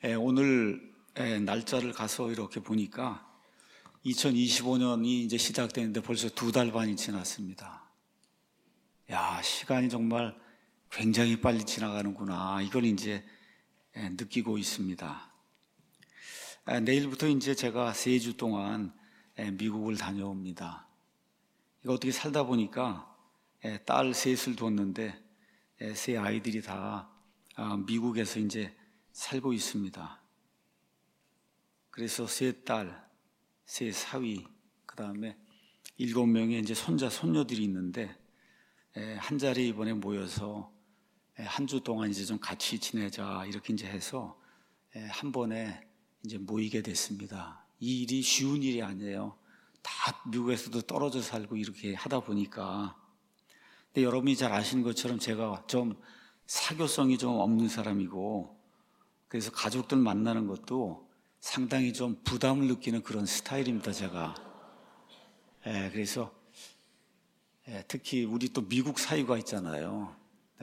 오늘 날짜를 가서 이렇게 보니까 2025년이 이제 시작되는데 벌써 2달 반이 지났습니다. 야, 시간이 정말 굉장히 빨리 지나가는구나. 이걸 이제 느끼고 있습니다. 내일부터 이제 제가 3주 동안 미국을 다녀옵니다. 이거 어떻게 살다 보니까 딸 셋을 뒀는데 세 아이들이 다 미국에서 이제 살고 있습니다. 그래서 세 딸, 세 사위, 그 다음에 7명의 이제 손자, 손녀들이 있는데 한 자리에 이번에 모여서 한 주 동안 이제 좀 같이 지내자 이렇게 이제 해서 한 번에 이제 모이게 됐습니다. 이 일이 쉬운 일이 아니에요. 다 미국에서도 떨어져 살고 이렇게 하다 보니까. 근데 여러분이 잘 아시는 것처럼 제가 좀 사교성이 좀 없는 사람이고, 그래서 가족들 만나는 것도 상당히 좀 부담을 느끼는 그런 스타일입니다, 제가. 그래서 특히 우리 또 미국 사유가 있잖아요.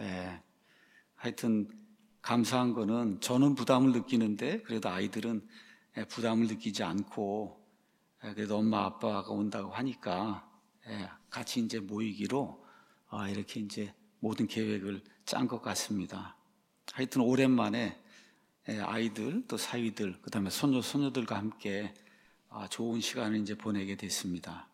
하여튼 감사한 거는 저는 부담을 느끼는데 그래도 아이들은 부담을 느끼지 않고, 그래도 엄마 아빠가 온다고 하니까 같이 이제 모이기로 이렇게 이제 모든 계획을 짠 것 같습니다. 하여튼 오랜만에 아이들 또 사위들 그다음에 손녀 손녀들과 함께 좋은 시간을 이제 보내게 됐습니다.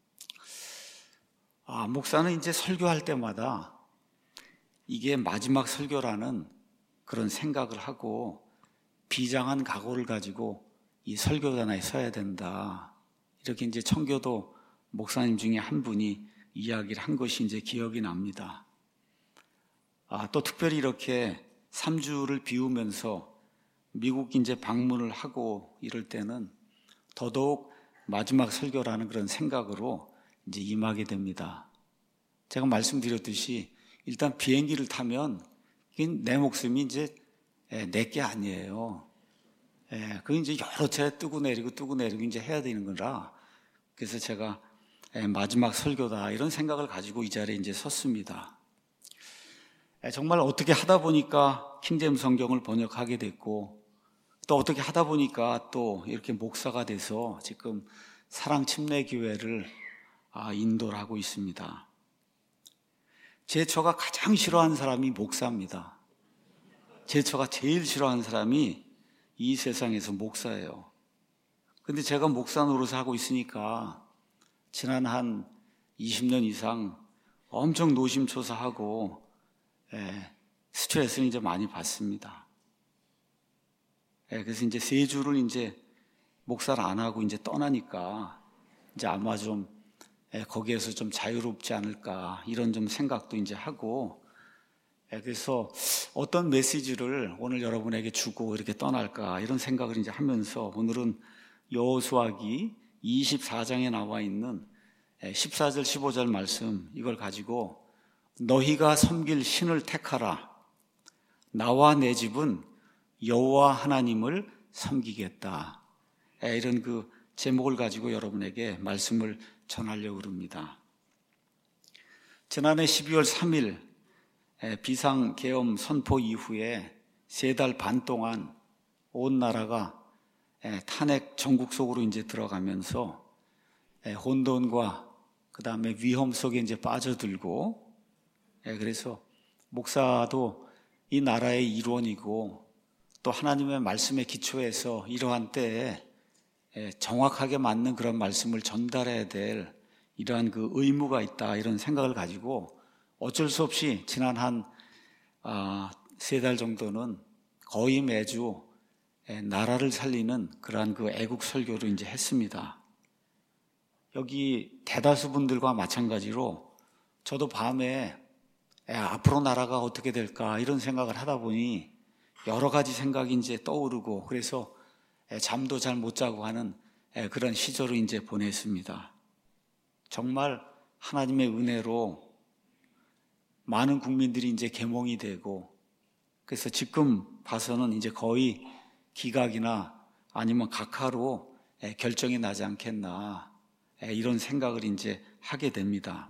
목사는 이제 설교할 때마다 이게 마지막 설교라는 그런 생각을 하고 비장한 각오를 가지고 이 설교단에 서야 된다. 이렇게 이제 청교도 목사님 중에 한 분이 이야기를 한 것이 이제 기억이 납니다. 또 특별히 이렇게 3주를 비우면서 미국 이제 방문을 하고 이럴 때는 더더욱 마지막 설교라는 그런 생각으로 이제 임하게 됩니다. 제가 말씀드렸듯이 일단 비행기를 타면 내 목숨이 이제 내게 아니에요. 그건 이제 여러 차례 뜨고 내리고 이제 해야 되는 거라. 그래서 제가 마지막 설교다 이런 생각을 가지고 이 자리에 이제 섰습니다. 정말 어떻게 하다 보니까 킹제임스 성경을 번역하게 됐고, 또 어떻게 하다 보니까 또 이렇게 목사가 돼서 지금 사랑침례교회를 인도를 하고 있습니다. 제 처가 가장 싫어하는 사람이 목사입니다. 제 처가 제일 싫어하는 사람이 이 세상에서 목사예요. 근데 제가 목사 노릇을 하고 있으니까 지난 한 20년 이상 엄청 노심초사하고 스트레스를 이제 많이 받습니다. 그래서 이제 3주를 이제 목사를 안 하고 이제 떠나니까 이제 아마 좀 거기에서 좀 자유롭지 않을까 이런 좀 생각도 이제 하고, 그래서 어떤 메시지를 오늘 여러분에게 주고 이렇게 떠날까 이런 생각을 이제 하면서 오늘은 여호수아기 24장에 나와 있는 14절 15절 말씀 이걸 가지고 너희가 섬길 신을 택하라. 나와 내 집은 여호와 하나님을 섬기겠다. 이런 그 제목을 가지고 여러분에게 말씀을 전하려고 합니다. 지난해 12월 3일 비상계엄 선포 이후에 3달 반 동안 온 나라가 탄핵 전국 속으로 이제 들어가면서 혼돈과 그 다음에 위험 속에 이제 빠져들고, 그래서 목사도 이 나라의 일원이고 또 하나님의 말씀에 기초해서 이러한 때에 정확하게 맞는 그런 말씀을 전달해야 될 이러한 그 의무가 있다 이런 생각을 가지고 어쩔 수 없이 지난 한 3달 정도는 거의 매주 나라를 살리는 그러한 그 애국 설교를 이제 했습니다. 여기 대다수 분들과 마찬가지로 저도 밤에 앞으로 나라가 어떻게 될까 이런 생각을 하다 보니 여러 가지 생각이 이제 떠오르고, 그래서 잠도 잘 못 자고 하는 그런 시절을 이제 보냈습니다. 정말 하나님의 은혜로 많은 국민들이 이제 계몽이 되고, 그래서 지금 봐서는 이제 거의 기각이나 아니면 각하로 결정이 나지 않겠나 이런 생각을 이제 하게 됩니다.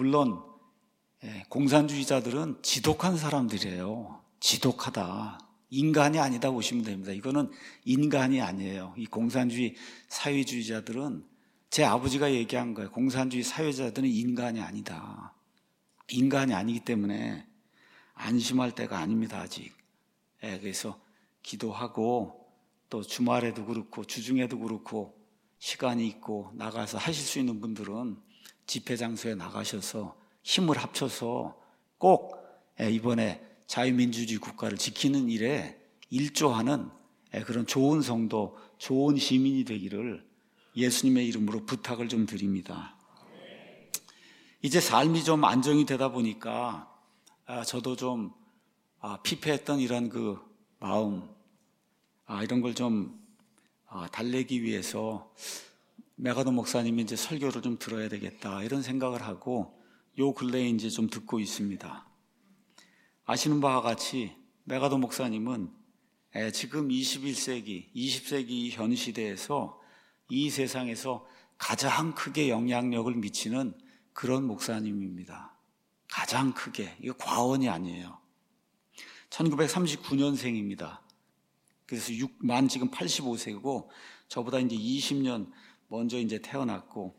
물론 공산주의자들은 지독한 사람들이에요. 지독하다. 인간이 아니다 보시면 됩니다. 이거는 인간이 아니에요. 이 공산주의 사회주의자들은 제 아버지가 얘기한 거예요. 공산주의 사회자들은 인간이 아니다. 인간이 아니기 때문에 안심할 때가 아닙니다, 아직. 그래서 기도하고 또 주말에도 그렇고 주중에도 그렇고 시간이 있고 나가서 하실 수 있는 분들은 집회 장소에 나가셔서 힘을 합쳐서 꼭 이번에 자유민주주의 국가를 지키는 일에 일조하는 그런 좋은 성도, 좋은 시민이 되기를 예수님의 이름으로 부탁을 좀 드립니다. 이제 삶이 좀 안정이 되다 보니까 저도 좀 피폐했던 이런 그 마음, 이런 걸 좀 달래기 위해서 메가더 목사님이 이제 설교를 좀 들어야 되겠다 이런 생각을 하고 요 근래에 이제 좀 듣고 있습니다. 아시는 바와 같이 메가더 목사님은 지금 21세기, 20세기 현 시대에서 이 세상에서 가장 크게 영향력을 미치는 그런 목사님입니다. 가장 크게. 이거 과언이 아니에요. 1939년생입니다. 그래서 만 지금 85세고 저보다 이제 20년 먼저 이제 태어났고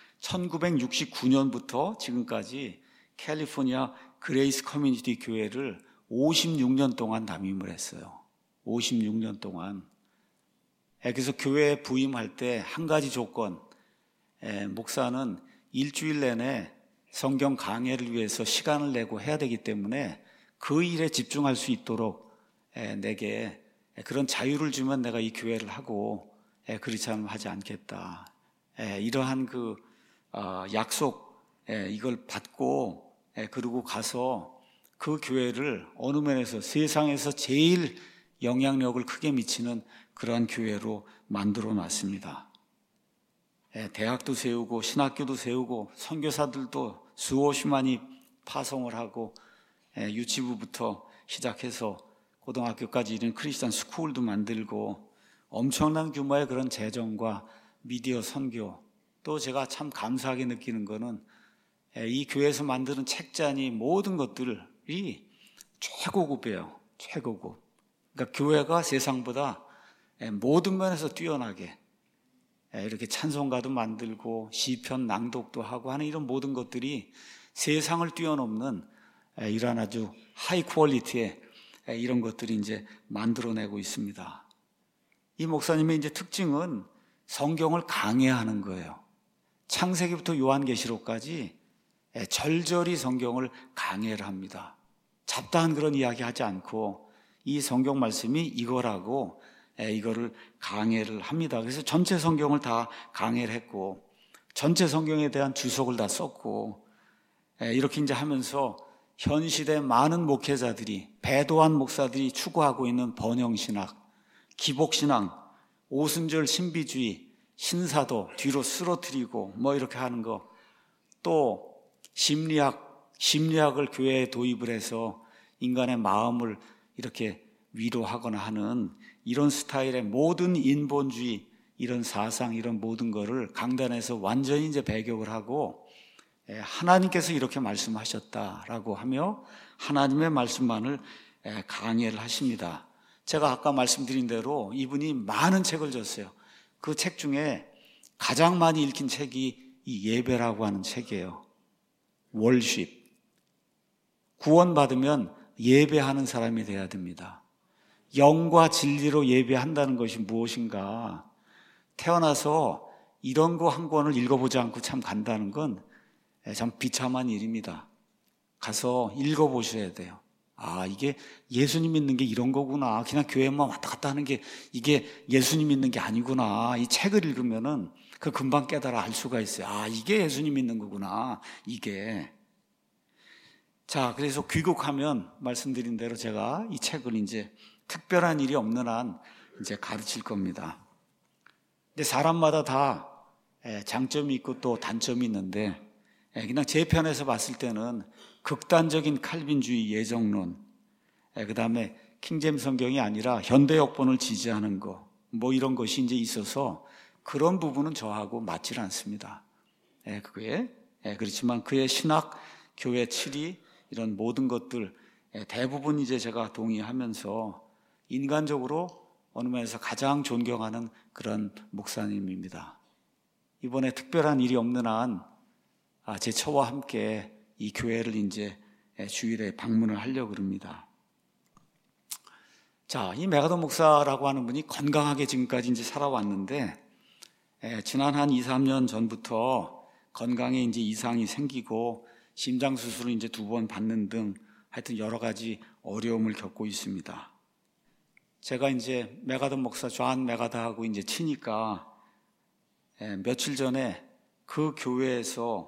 1969년부터 지금까지 캘리포니아 그레이스 커뮤니티 교회를 56년 동안 담임을 했어요. 56년 동안. 그래서 교회에 부임할 때 한 가지 조건, 목사는 일주일 내내 성경 강해를 위해서 시간을 내고 해야 되기 때문에 그 일에 집중할 수 있도록 내게 그런 자유를 주면 내가 이 교회를 하고 그렇지 않으면 하지 않겠다. 이러한 그 약속 이걸 받고 그리고 가서 그 교회를 어느 면에서 세상에서 제일 영향력을 크게 미치는 그러한 교회로 만들어 놨습니다. 대학도 세우고 신학교도 세우고 선교사들도 수없이만이 파송을 하고 유치부부터 시작해서 고등학교까지 이런 크리스찬 스쿨도 만들고 엄청난 규모의 그런 재정과 미디어 선교, 또 제가 참 감사하게 느끼는 거는 이 교회에서 만드는 책자니 모든 것들이 최고급이에요. 최고급. 그러니까 교회가 세상보다 모든 면에서 뛰어나게 이렇게 찬송가도 만들고 시편 낭독도 하고 하는 이런 모든 것들이 세상을 뛰어넘는 이런 아주 하이 퀄리티의 이런 것들이 이제 만들어내고 있습니다. 이 목사님의 이제 특징은 성경을 강해하는 거예요. 창세기부터 요한계시록까지 절절히 성경을 강해를 합니다. 잡다한 그런 이야기 하지 않고 이 성경 말씀이 이거라고 이거를 강해를 합니다. 그래서 전체 성경을 다 강해를 했고 전체 성경에 대한 주석을 다 썼고 이렇게 이제 하면서 현 시대 많은 목회자들이 배도한 목사들이 추구하고 있는 번영신학, 기복신앙, 오순절 신비주의, 신사도 뒤로 쓰러뜨리고 뭐 이렇게 하는 거, 또 심리학을 교회에 도입을 해서 인간의 마음을 이렇게 위로하거나 하는 이런 스타일의 모든 인본주의, 이런 사상, 이런 모든 거를 강단에서 완전히 이제 배격을 하고 하나님께서 이렇게 말씀하셨다라고 하며 하나님의 말씀만을 강해를 하십니다. 제가 아까 말씀드린 대로 이분이 많은 책을 줬어요. 그 책 중에 가장 많이 읽힌 책이 이 예배라고 하는 책이에요. 월십. 구원받으면 예배하는 사람이 돼야 됩니다. 영과 진리로 예배한다는 것이 무엇인가? 태어나서 이런 거 한 권을 읽어보지 않고 참 간다는 건 참 비참한 일입니다. 가서 읽어보셔야 돼요. 이게 예수님 믿는 게 이런 거구나. 그냥 교회만 왔다 갔다 하는 게 이게 예수님 믿는 게 아니구나. 이 책을 읽으면은 그 금방 깨달아 알 수가 있어요. 이게 예수님 믿는 거구나. 이게. 자, 그래서 귀국하면 말씀드린 대로 제가 이 책을 이제 특별한 일이 없는 한 이제 가르칠 겁니다. 근데 사람마다 다 장점이 있고 또 단점이 있는데 그냥 제 편에서 봤을 때는 극단적인 칼빈주의 예정론, 그 다음에 킹제임스 성경이 아니라 현대 역본을 지지하는 거, 뭐 이런 것이 이제 있어서 그런 부분은 저하고 맞질 않습니다. 그렇지만 그의 신학, 교회 치리, 이런 모든 것들 대부분 이제 제가 동의하면서 인간적으로 어느 면에서 가장 존경하는 그런 목사님입니다. 이번에 특별한 일이 없는 한 제 처와 함께 이 교회를 이제 주일에 방문을 하려고 그럽니다. 자, 이 메가더 목사라고 하는 분이 건강하게 지금까지 이제 살아왔는데, 지난 한 2, 3년 전부터 건강에 이제 이상이 생기고 심장 수술을 이제 2번 받는 등 하여튼 여러 가지 어려움을 겪고 있습니다. 제가 이제 메가더 목사 존 메가더하고 이제 치니까 며칠 전에 그 교회에서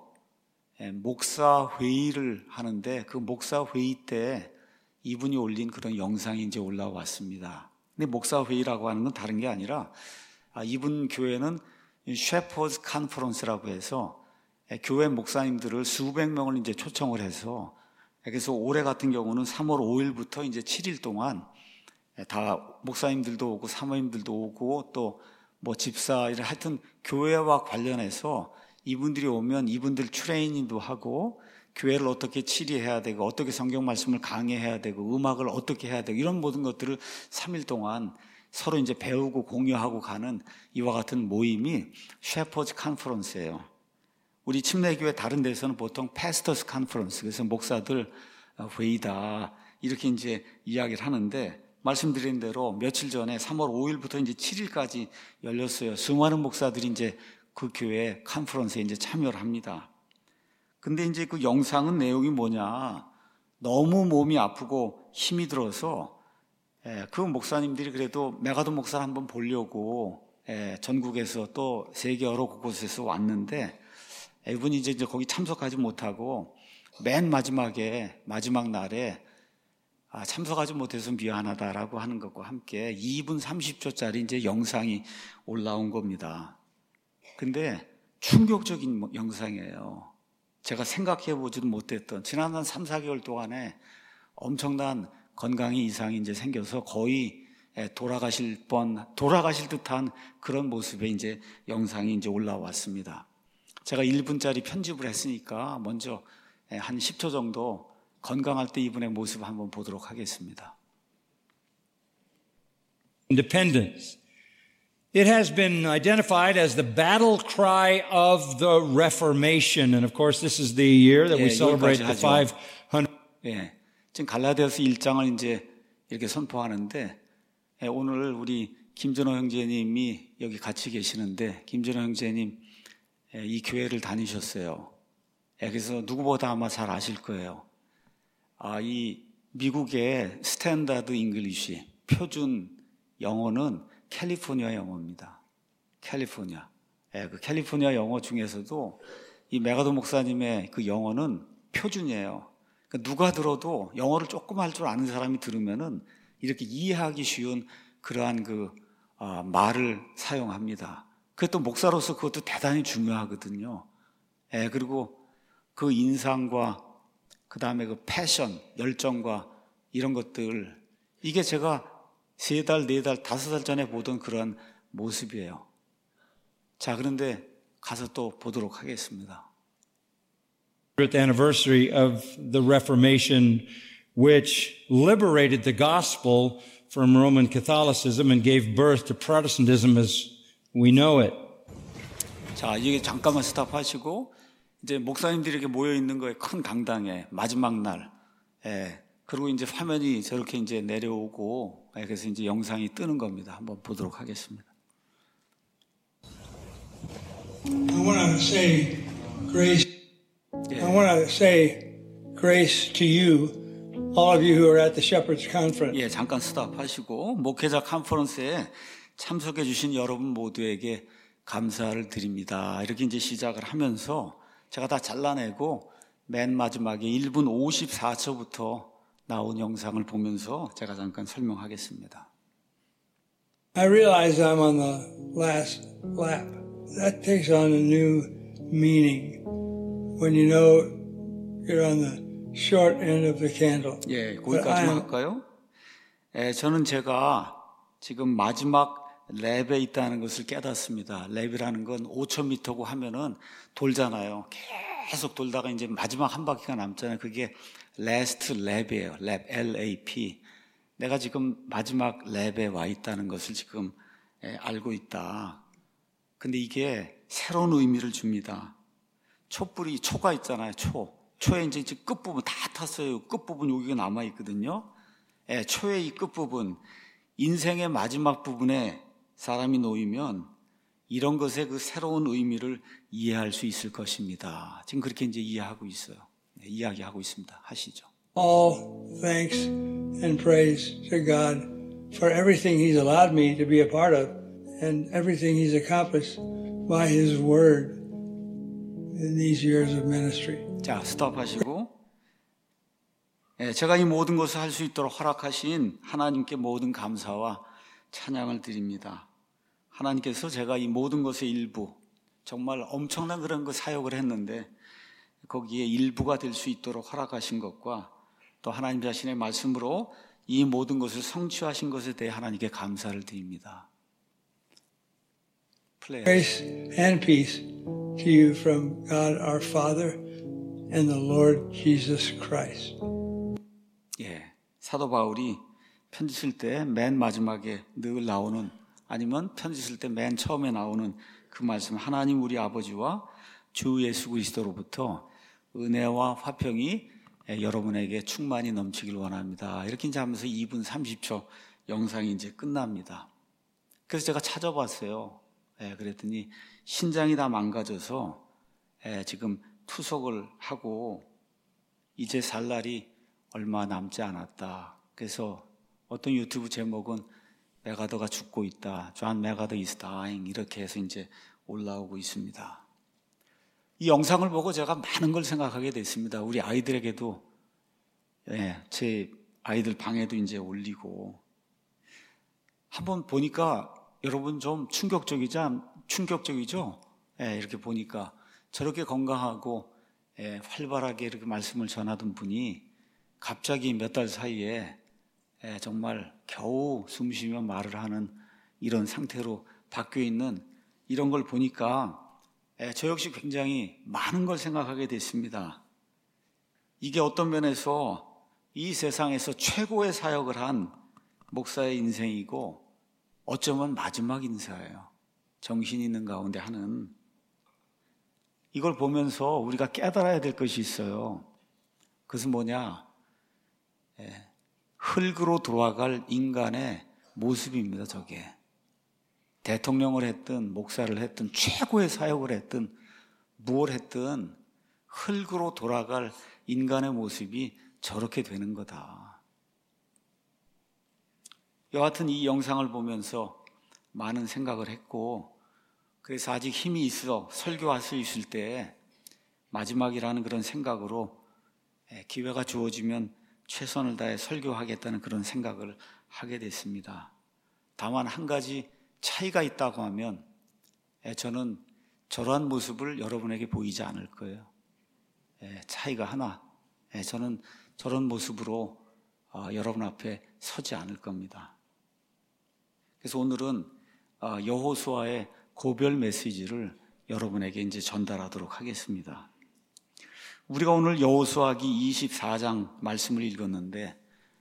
목사 회의를 하는데 그 목사 회의 때 이분이 올린 그런 영상이 이제 올라왔습니다. 근데 목사 회의라고 하는 건 다른 게 아니라 이분 교회는 셰퍼드 컨퍼런스라고 해서 교회 목사님들을 수백 명을 이제 초청을 해서 그래서 올해 같은 경우는 3월 5일부터 이제 7일 동안 다 목사님들도 오고 사모님들도 오고 또 뭐 집사 이런 하여튼 교회와 관련해서 이분들이 오면 이분들 트레이닝도 하고 교회를 어떻게 치리해야 되고 어떻게 성경 말씀을 강해해야 되고 음악을 어떻게 해야 되고 이런 모든 것들을 3일 동안 서로 이제 배우고 공유하고 가는 이와 같은 모임이 셰퍼즈 컨퍼런스예요. 우리 침례교회 다른 데서는 보통 패스터스 컨퍼런스, 그래서 목사들 회의다 이렇게 이제 이야기를 하는데 말씀드린 대로 며칠 전에 3월 5일부터 이제 7일까지 열렸어요. 수많은 목사들이 이제 그 교회 컨퍼런스에 이제 참여를 합니다. 근데 이제 그 영상은 내용이 뭐냐? 너무 몸이 아프고 힘이 들어서 그 목사님들이 그래도 메가더 목사를 한번 보려고 전국에서 또 세계 여러 곳에서 왔는데 이분이 이제 거기 참석하지 못하고 맨 마지막에 마지막 날에 참석하지 못해서 미안하다라고 하는 것과 함께 2분 30초짜리 이제 영상이 올라온 겁니다. 근데 충격적인 영상이에요. 제가 생각해 보지도 못했던 지난 한 3, 4개월 동안에 엄청난 건강에 이상이 이제 생겨서 거의 돌아가실 듯한 그런 모습의 이제 영상이 이제 올라왔습니다. 제가 1분짜리 편집을 했으니까 먼저 한 10초 정도 건강할 때 이분의 모습 한번 보도록 하겠습니다. Independence. It has been identified as the battle cry of the Reformation. And of course, this is the year that we celebrate the 500. 예, 지금 갈라디아서 1장을 이제 이렇게 선포하는데 오늘 우리 김준호 형제님이 여기 같이 계시는데 김준호 형제님 이 교회를 다니셨어요. 그래서 누구보다 아마 잘 아실 거예요. 이 미국의 스탠다드 잉글리시 표준 영어는 캘리포니아 영어입니다. 캘리포니아. 그 캘리포니아 영어 중에서도 이 메가더 목사님의 그 영어는 표준이에요. 그러니까 누가 들어도 영어를 조금 할 줄 아는 사람이 들으면은 이렇게 이해하기 쉬운 그러한 그 말을 사용합니다. 그게 또 목사로서 그것도 대단히 중요하거든요. 그리고 그 인상과 그 다음에 그 패션, 열정과 이런 것들, 이게 제가 3달, 4달, 5달 전에 보던 그런 모습이에요. 자, 그런데 가서 또 보도록 하겠습니다. 100th anniversary of the Reformation, which liberated the gospel from Roman Catholicism and gave birth to Protestantism as we know it. 자, 이게 잠깐만 스탑하시고 이제 목사님들이 모여 있는 거에 큰 강당에 마지막 날, 그리고 이제 화면이 저렇게 이제 내려오고, 그래서 이제 영상이 뜨는 겁니다. 한번 보도록 하겠습니다. I want to say grace. I want to say grace to you, all of you who are at the Shepherds Conference. 예, 잠깐 스탑하시고 목회자 컨퍼런스에 참석해 주신 여러분 모두에게 감사를 드립니다. 이렇게 이제 시작을 하면서 제가 다 잘라내고 맨 마지막에 1분 54초부터 나온 영상을 보면서 제가 잠깐 설명하겠습니다. I realize I'm on the last lap. That takes on a new meaning when you know you're on the short end of the candle. 예, 거기까지만 할까요? 저는 제가 지금 마지막 랩에 있다는 것을 깨닫습니다. 랩이라는 건 5,000m고 하면은 돌잖아요. 계속 돌다가 이제 마지막 한 바퀴가 남잖아요. 그게 last lap이에요. lap, L-A-P. 내가 지금 마지막 랩에 와 있다는 것을 지금 알고 있다. 근데 이게 새로운 의미를 줍니다. 촛불이, 초가 있잖아요. 초에 이제 끝부분 다 탔어요. 끝부분 여기가 남아있거든요. 초의 이 끝부분, 인생의 마지막 부분에 사람이 놓이면 이런 것의 그 새로운 의미를 이해할 수 있을 것입니다. 지금 그렇게 이제 이해하고 있어요. 이야기하고 있습니다. 하시죠. All thanks and praise to God for everything He's allowed me to be a part of and everything He's accomplished by His Word in these years of ministry. 자, 스톱하시고, 제가 이 모든 것을 할 수 있도록 허락하신 하나님께 모든 감사와 찬양을 드립니다. 하나님께서 제가 이 모든 것의 일부, 정말 엄청난 그런 그 사역을 했는데 거기에 일부가 될 수 있도록 허락하신 것과 또 하나님 자신의 말씀으로 이 모든 것을 성취하신 것에 대해 하나님께 감사를 드립니다. Grace and peace to you from God our Father and the Lord Jesus Christ. 사도 바울이 편지 쓸 때 맨 마지막에 늘 나오는, 아니면 편지 쓸 때 맨 처음에 나오는 그 말씀, 하나님 우리 아버지와 주 예수 그리스도로부터 은혜와 화평이 여러분에게 충만히 넘치길 원합니다. 이렇게 이제 하면서 2분 30초 영상이 이제 끝납니다. 그래서 제가 찾아봤어요. 그랬더니 신장이 다 망가져서 지금 투석을 하고 이제 살 날이 얼마 남지 않았다. 그래서 어떤 유튜브 제목은 메가더가 죽고 있다. John Magado is dying. 이렇게 해서 이제 올라오고 있습니다. 이 영상을 보고 제가 많은 걸 생각하게 됐습니다. 우리 아이들에게도, 제 아이들 방에도 이제 올리고. 한번 보니까 여러분 좀 충격적이죠? 이렇게 보니까 저렇게 건강하고 활발하게 이렇게 말씀을 전하던 분이 갑자기 몇 달 사이에 정말 겨우 숨쉬며 말을 하는 이런 상태로 바뀌어 있는 이런 걸 보니까 저 역시 굉장히 많은 걸 생각하게 됐습니다. 이게 어떤 면에서 이 세상에서 최고의 사역을 한 목사의 인생이고 어쩌면 마지막 인사예요. 정신 있는 가운데 하는. 이걸 보면서 우리가 깨달아야 될 것이 있어요. 그것은 뭐냐? 흙으로 돌아갈 인간의 모습입니다. 저게 대통령을 했든 목사를 했든 최고의 사역을 했든 무엇을 했든 흙으로 돌아갈 인간의 모습이 저렇게 되는 거다. 여하튼 이 영상을 보면서 많은 생각을 했고, 그래서 아직 힘이 있어 설교할 수 있을 때 마지막이라는 그런 생각으로 기회가 주어지면 최선을 다해 설교하겠다는 그런 생각을 하게 됐습니다. 다만 한 가지 차이가 있다고 하면 저는 저러한 모습을 여러분에게 보이지 않을 거예요. 차이가 하나, 저는 저런 모습으로 여러분 앞에 서지 않을 겁니다. 그래서 오늘은 여호수아의 고별 메시지를 여러분에게 이제 전달하도록 하겠습니다. 우리가 오늘 여호수아기 24장 말씀을 읽었는데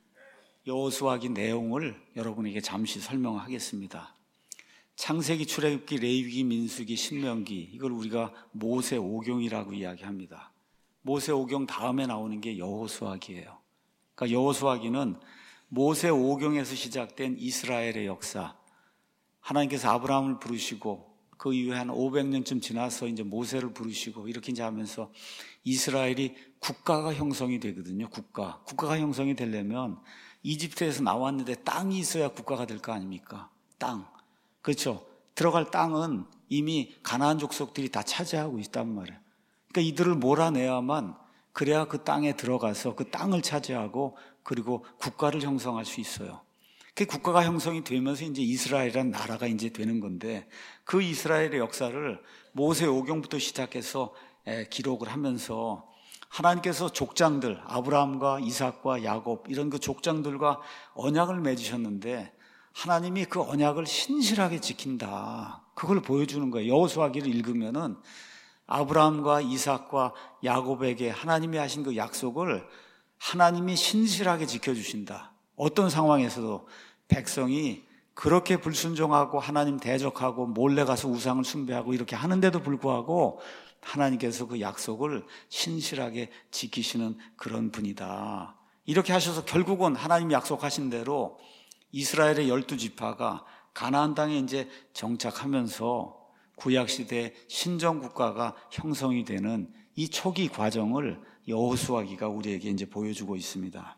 여호수아기 내용을 여러분에게 잠시 설명하겠습니다. 창세기, 출애굽기, 레위기, 민수기, 신명기, 이걸 우리가 모세 오경이라고 이야기합니다. 모세 오경 다음에 나오는 게 여호수아기예요. 그러니까 여호수아기는 모세 오경에서 시작된 이스라엘의 역사, 하나님께서 아브라함을 부르시고 그 이후에 한 500년쯤 지나서 이제 모세를 부르시고 이렇게 이제 하면서 이스라엘이 국가가 형성이 되거든요. 국가가 형성이 되려면 이집트에서 나왔는데 땅이 있어야 국가가 될 거 아닙니까? 땅. 그렇죠. 들어갈 땅은 이미 가나안 족속들이 다 차지하고 있단 말이에요. 그러니까 이들을 몰아내야만, 그래야 그 땅에 들어가서 그 땅을 차지하고 그리고 국가를 형성할 수 있어요. 그 국가가 형성이 되면서 이제 이스라엘이라는 나라가 이제 되는 건데, 그 이스라엘의 역사를 모세 오경부터 시작해서 기록을 하면서 하나님께서 족장들, 아브라함과 이삭과 야곱, 이런 그 족장들과 언약을 맺으셨는데 하나님이 그 언약을 신실하게 지킨다, 그걸 보여주는 거예요. 여호수아기를 읽으면은 아브라함과 이삭과 야곱에게 하나님이 하신 그 약속을 하나님이 신실하게 지켜주신다. 어떤 상황에서도 백성이 그렇게 불순종하고 하나님 대적하고 몰래 가서 우상을 숭배하고 이렇게 하는데도 불구하고 하나님께서 그 약속을 신실하게 지키시는 그런 분이다. 이렇게 하셔서 결국은 하나님이 약속하신 대로 이스라엘의 12지파가 가나안 땅에 이제 정착하면서 구약시대 신정국가가 형성이 되는 이 초기 과정을 여호수아기가 우리에게 이제 보여주고 있습니다.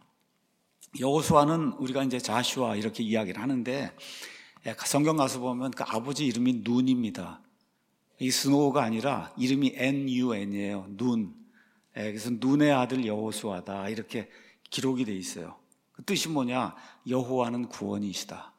여호수아는 우리가 이제 자슈아 이렇게 이야기를 하는데 성경 가서 보면 그 아버지 이름이 눈입니다. 이 스노우가 아니라 이름이 N-U-N이에요. 눈. 그래서 눈의 아들 여호수아다 이렇게 기록이 돼 있어요. 그 뜻이 뭐냐? 여호와는 구원이시다.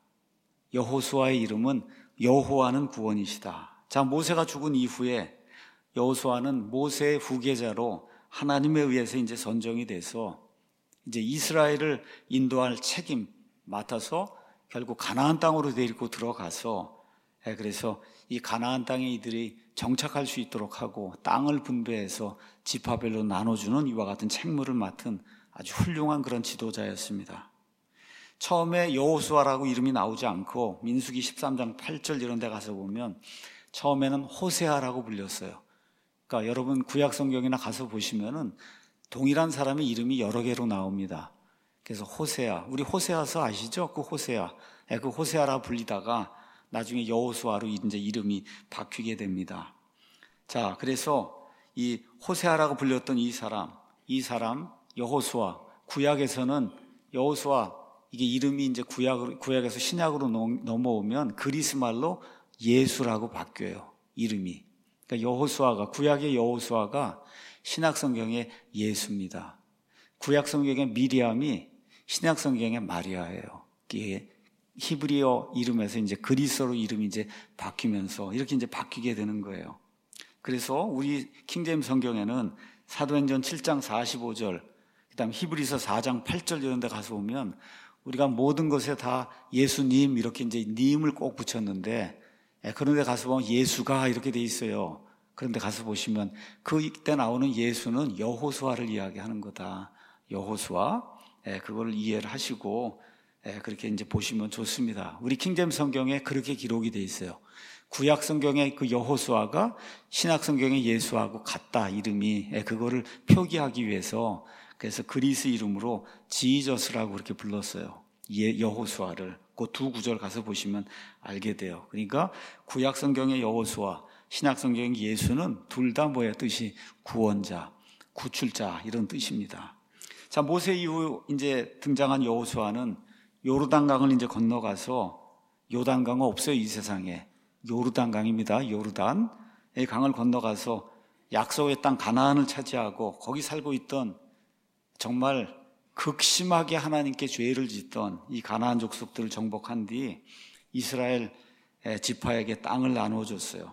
여호수아의 이름은 여호와는 구원이시다. 자, 모세가 죽은 이후에 여호수아는 모세의 후계자로 하나님에 의해서 이제 선정이 돼서 이제 이스라엘을 인도할 책임 맡아서 결국 가나안 땅으로 데리고 들어가서 그래서 이 가나안 땅에 이들이 정착할 수 있도록 하고 땅을 분배해서 지파별로 나눠주는 이와 같은 책무를 맡은 아주 훌륭한 그런 지도자였습니다. 처음에 여호수아라고 이름이 나오지 않고 민수기 13장 8절 이런 데 가서 보면 처음에는 호세아라고 불렸어요. 그러니까 여러분 구약 성경이나 가서 보시면은 동일한 사람의 이름이 여러 개로 나옵니다. 그래서 호세아, 우리 호세아서 아시죠? 그 호세아, 그 호세아라 불리다가 나중에 여호수아로 이제 이름이 바뀌게 됩니다. 자, 그래서 이 호세아라고 불렸던 이 사람 여호수아, 구약에서는 여호수아 이게 이름이 이제 구약에서 신약으로 넘어오면 그리스 말로 예수라고 바뀌어요. 이름이. 그러니까 여호수아가 구약의 여호수아가 신약 성경의 예수입니다. 구약 성경의 미리암이 신약 성경의 마리아예요. 이게 히브리어 이름에서 이제 그리스어로 이름이 이제 바뀌면서 이렇게 이제 바뀌게 되는 거예요. 그래서 우리 킹제임스 성경에는 사도행전 7장 45절, 그다음 히브리서 4장 8절 이런 데 가서 보면 우리가 모든 것에 다 예수님 이렇게 이제 님을 꼭 붙였는데 그런 데 가서 보면 예수가 이렇게 돼 있어요. 그런데 가서 보시면 그때 나오는 예수는 여호수아를 이야기하는 거다. 여호수아, 그걸 이해를 하시고 그렇게 이제 보시면 좋습니다. 우리 킹제임스 성경에 그렇게 기록이 돼 있어요. 구약 성경의 그 여호수아가 신약 성경의 예수하고 같다 이름이 그거를 표기하기 위해서 그래서 그리스 이름으로 지저스라고 그렇게 불렀어요. 여호수아를 그 두 구절 가서 보시면 알게 돼요. 그러니까 구약 성경의 여호수아, 신약 성경의 예수는 둘 다 뭐야 뜻이 구원자, 구출자 이런 뜻입니다. 자, 모세 이후 이제 등장한 여호수아는 요르단강을 이제 건너가서 요단강은 없어요 이 세상에. 요르단강입니다. 요르단 이 강을 건너가서 약속의 땅 가나안을 차지하고 거기 살고 있던 정말 극심하게 하나님께 죄를 짓던 이 가나안 족속들을 정복한 뒤 이스라엘 지파에게 땅을 나누어줬어요.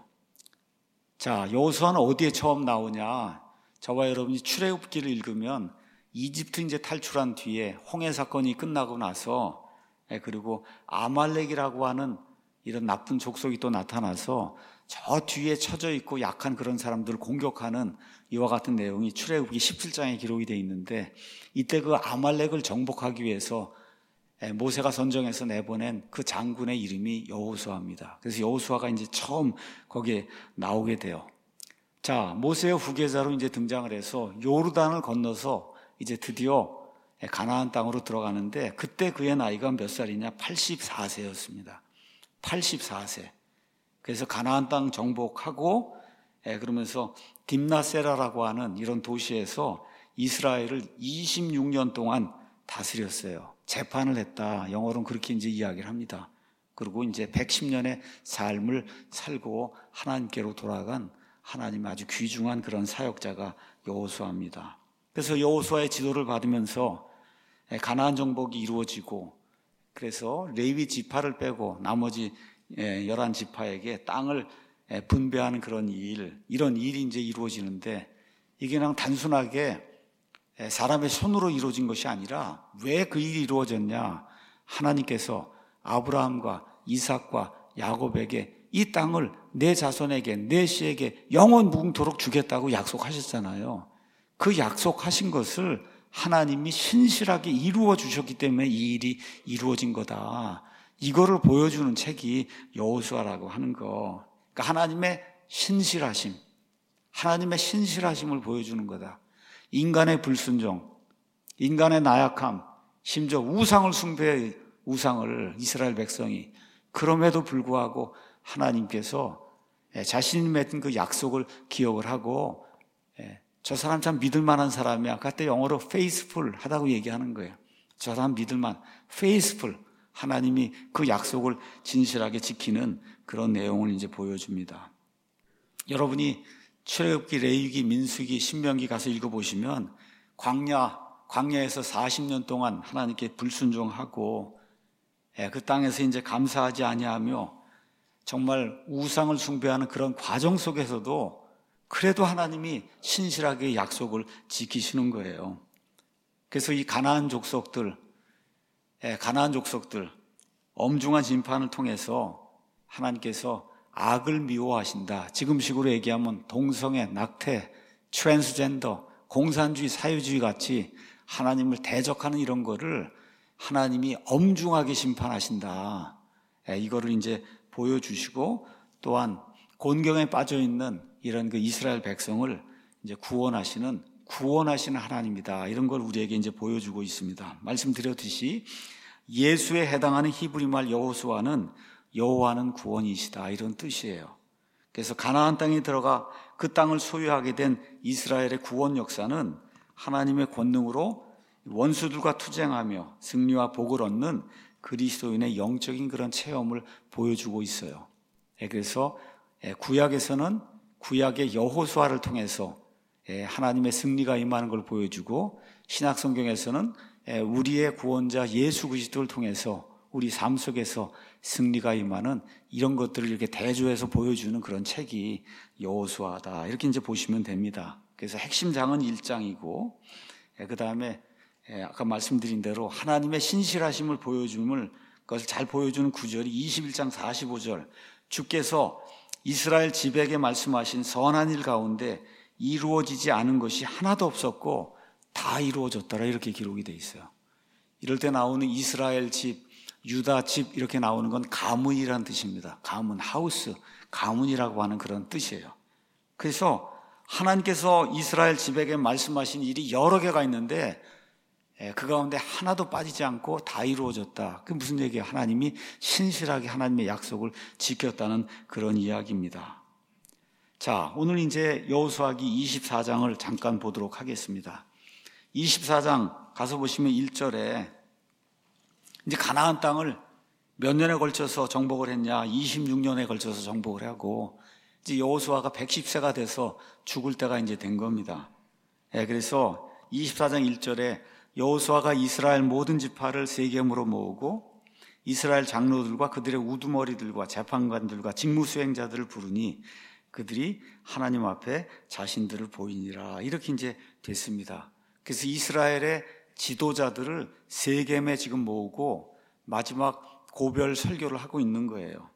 자, 여호수아는 어디에 처음 나오냐? 저와 여러분이 출애굽기를 읽으면 이집트 이제 탈출한 뒤에 홍해 사건이 끝나고 나서 그리고 아말렉이라고 하는 이런 나쁜 족속이 또 나타나서 저 뒤에 처져 있고 약한 그런 사람들을 공격하는 이와 같은 내용이 출애굽기 17장에 기록이 되어 있는데 이때 그 아말렉을 정복하기 위해서 모세가 선정해서 내보낸 그 장군의 이름이 여호수아입니다. 그래서 여호수아가 이제 처음 거기에 나오게 돼요. 자, 모세의 후계자로 이제 등장을 해서 요르단을 건너서 이제 드디어 가나안 땅으로 들어가는데 그때 그의 나이가 몇 살이냐? 84세였습니다. 84세. 그래서 가나안 땅 정복하고 그러면서 딥나세라라고 하는 이런 도시에서 이스라엘을 26년 동안 다스렸어요. 재판을 했다. 영어로는 그렇게 이제 이야기를 합니다. 그리고 이제 110년의 삶을 살고 하나님께로 돌아간 하나님의 아주 귀중한 그런 사역자가 여호수아입니다. 그래서 여호수아의 지도를 받으면서 가나안 정복이 이루어지고 그래서 레위 지파를 빼고 나머지 11지파에게 땅을 분배하는 그런 이런 일이 이제 이루어지는데 이게 그냥 단순하게 사람의 손으로 이루어진 것이 아니라 왜 그 일이 이루어졌냐? 하나님께서 아브라함과 이삭과 야곱에게 이 땅을 내 자손에게 내 씨에게 영원 무궁토록 주겠다고 약속하셨잖아요. 그 약속하신 것을 하나님이 신실하게 이루어 주셨기 때문에 이 일이 이루어진 거다. 이거를 보여주는 책이 여호수아라고 하는 거. 그러니까 하나님의 신실하심을 보여주는 거다. 인간의 불순종, 인간의 나약함, 심지어 우상을 숭배해 우상을 이스라엘 백성이 그럼에도 불구하고 하나님께서 자신이 맺은 그 약속을 기억을 하고 저 사람 참 믿을 만한 사람이야. 그때 영어로 faithful 하다고 얘기하는 거예요. 저 사람 믿을만, faithful. 하나님이 그 약속을 진실하게 지키는 그런 내용을 이제 보여줍니다. 여러분이 출애굽기, 레위기, 민수기, 신명기 가서 읽어보시면 광야에서 40년 동안 하나님께 불순종하고 그 땅에서 이제 감사하지 아니하며 정말 우상을 숭배하는 그런 과정 속에서도 그래도 하나님이 신실하게 약속을 지키시는 거예요. 그래서 이 가나안 족속들 엄중한 심판을 통해서 하나님께서 악을 미워하신다. 지금식으로 얘기하면 동성애, 낙태, 트랜스젠더, 공산주의, 사유주의 같이 하나님을 대적하는 이런 거를 하나님이 엄중하게 심판하신다. 이거를 이제 보여주시고 또한 곤경에 빠져 있는 이런 그 이스라엘 백성을 이제 구원하시는 하나님이다. 이런 걸 우리에게 이제 보여주고 있습니다. 말씀드렸듯이 예수에 해당하는 히브리 말 여호수아는 여호와는 구원이시다. 이런 뜻이에요. 그래서 가나안 땅에 들어가 그 땅을 소유하게 된 이스라엘의 구원 역사는 하나님의 권능으로 원수들과 투쟁하며 승리와 복을 얻는 그리스도인의 영적인 그런 체험을 보여주고 있어요. 그래서 구약에서는 구약의 여호수아를 통해서 하나님의 승리가 임하는 걸 보여주고 신약 성경에서는 우리의 구원자 예수 그리스도를 통해서 우리 삶 속에서 승리가 임하는 이런 것들을 이렇게 대조해서 보여주는 그런 책이 여호수아다. 이렇게 이제 보시면 됩니다. 그래서 핵심 장은 1장이고 그 다음에 아까 말씀드린 대로 하나님의 신실하심을 보여주는 것을 잘 보여주는 구절이 21장 45절 주께서 이스라엘 지백에 말씀하신 선한 일 가운데 이루어지지 않은 것이 하나도 없었고 다 이루어졌더라 이렇게 기록이 되어 있어요. 이럴 때 나오는 이스라엘 집, 유다 집 이렇게 나오는 건 가문이라는 뜻입니다. 가문, 하우스, 가문이라고 하는 그런 뜻이에요. 그래서 하나님께서 이스라엘 지백에 말씀하신 일이 여러 개가 있는데 그 가운데 하나도 빠지지 않고 다 이루어졌다. 그게 무슨 얘기예요? 하나님이 신실하게 하나님의 약속을 지켰다는 그런 이야기입니다. 자, 오늘 이제 여호수아기 24장을 잠깐 보도록 하겠습니다. 24장 가서 보시면 1절에 이제 가나안 땅을 몇 년에 걸쳐서 정복을 했냐? 26년에 걸쳐서 정복을 하고 이제 여호수아가 110세가 돼서 죽을 때가 이제 된 겁니다. 그래서 24장 1절에 여호수아가 이스라엘 모든 지파를 세겜으로 모으고 이스라엘 장로들과 그들의 우두머리들과 재판관들과 직무수행자들을 부르니 그들이 하나님 앞에 자신들을 보이니라. 이렇게 이제 됐습니다. 그래서 이스라엘의 지도자들을 세겜에 지금 모으고 마지막 고별 설교를 하고 있는 거예요.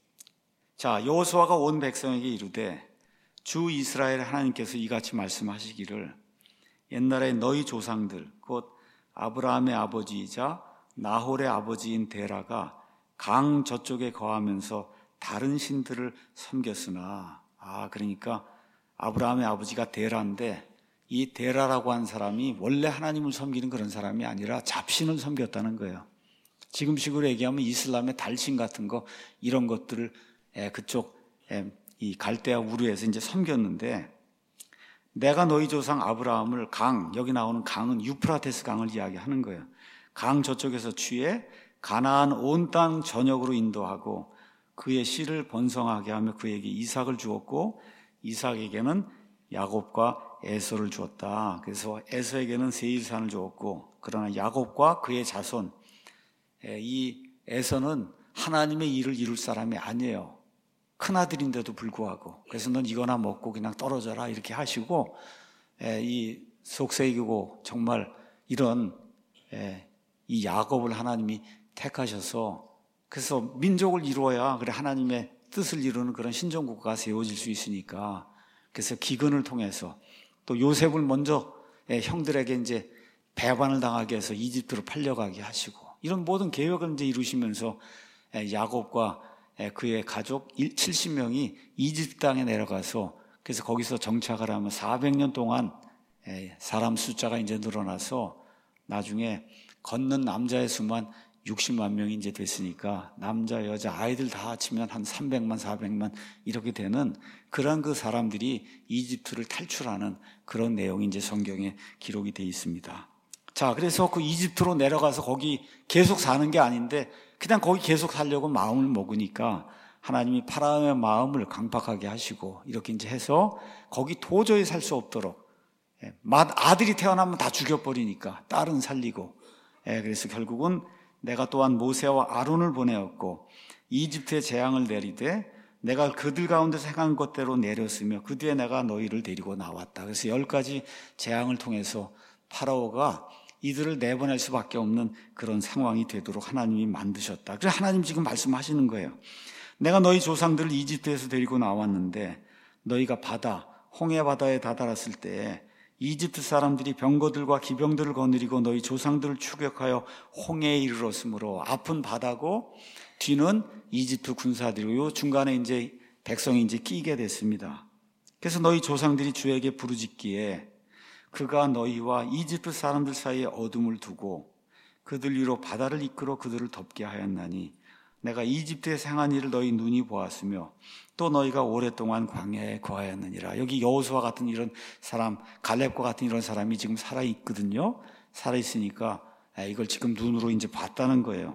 자, 여호수아가 온 백성에게 이르되 주 이스라엘 하나님께서 이같이 말씀하시기를 옛날에 너희 조상들 곧 아브라함의 아버지이자 나홀의 아버지인 데라가 강 저쪽에 거하면서 다른 신들을 섬겼으나 그러니까 아브라함의 아버지가 데라인데 이 데라라고 한 사람이 원래 하나님을 섬기는 그런 사람이 아니라 잡신을 섬겼다는 거예요. 지금식으로 얘기하면 이슬람의 달신 같은 거 이런 것들을 그쪽 이 갈대아 우르에서 이제 섬겼는데 내가 너희 조상 아브라함을 여기 나오는 강은 유프라테스 강을 이야기하는 거예요. 강 저쪽에서 취해 가나안 온 땅 전역으로 인도하고 그의 씨를 번성하게 하며 그에게 이삭을 주었고 이삭에게는 야곱과 에서를 주었다. 그래서 에서에게는 세일산을 주었고 그러나 야곱과 그의 자손 이 에서는 하나님의 일을 이룰 사람이 아니에요. 큰아들인데도 불구하고 그래서 넌 이거나 먹고 그냥 떨어져라 이렇게 하시고 이 속세이고 정말 이런 이 야곱을 하나님이 택하셔서 그래서 민족을 이루어야 그래 하나님의 뜻을 이루는 그런 신정국가가 세워질 수 있으니까 그래서 기근을 통해서 또 요셉을 먼저 형들에게 이제 배반을 당하게 해서 이집트로 팔려가게 하시고 이런 모든 계획을 이제 이루시면서 야곱과 그의 가족 70명이 이집트 땅에 내려가서 그래서 거기서 정착을 하면 400년 동안 사람 숫자가 이제 늘어나서 나중에 걷는 남자의 수만 60만 명이 이제 됐으니까 남자, 여자, 아이들 다 합치면 한 300만, 400만 이렇게 되는 그런 그 사람들이 이집트를 탈출하는 그런 내용이 이제 성경에 기록이 되어 있습니다. 자, 그래서 그 이집트로 내려가서 거기 계속 사는 게 아닌데 그냥 거기 계속 살려고 마음을 먹으니까 하나님이 파라오의 마음을 강팍하게 하시고 이렇게 이제 해서 거기 도저히 살 수 없도록 아들이 태어나면 다 죽여버리니까 딸은 살리고 그래서 결국은 내가 또한 모세와 아론을 보내었고 이집트에 재앙을 내리되 내가 그들 가운데서 행한 것대로 내렸으며 그 뒤에 내가 너희를 데리고 나왔다. 그래서 10가지 재앙을 통해서 파라오가 이들을 내보낼 수밖에 없는 그런 상황이 되도록 하나님이 만드셨다. 그래서 하나님 지금 말씀하시는 거예요. 내가 너희 조상들을 이집트에서 데리고 나왔는데 너희가 홍해 바다에 다다랐을 때 이집트 사람들이 병거들과 기병들을 거느리고 너희 조상들을 추격하여 홍해에 이르렀으므로 앞은 바다고 뒤는 이집트 군사들이고 중간에 이제 백성이 이제 끼게 됐습니다. 그래서 너희 조상들이 주에게 부르짖기에 그가 너희와 이집트 사람들 사이에 어둠을 두고 그들 위로 바다를 이끌어 그들을 덮게 하였나니 내가 이집트에 행한 일을 너희 눈이 보았으며 또 너희가 오랫동안 광야에 거하였느니라. 여기 여호수아 같은 이런 사람, 갈렙과 같은 이런 사람이 지금 살아있거든요. 살아있으니까 이걸 지금 눈으로 이제 봤다는 거예요.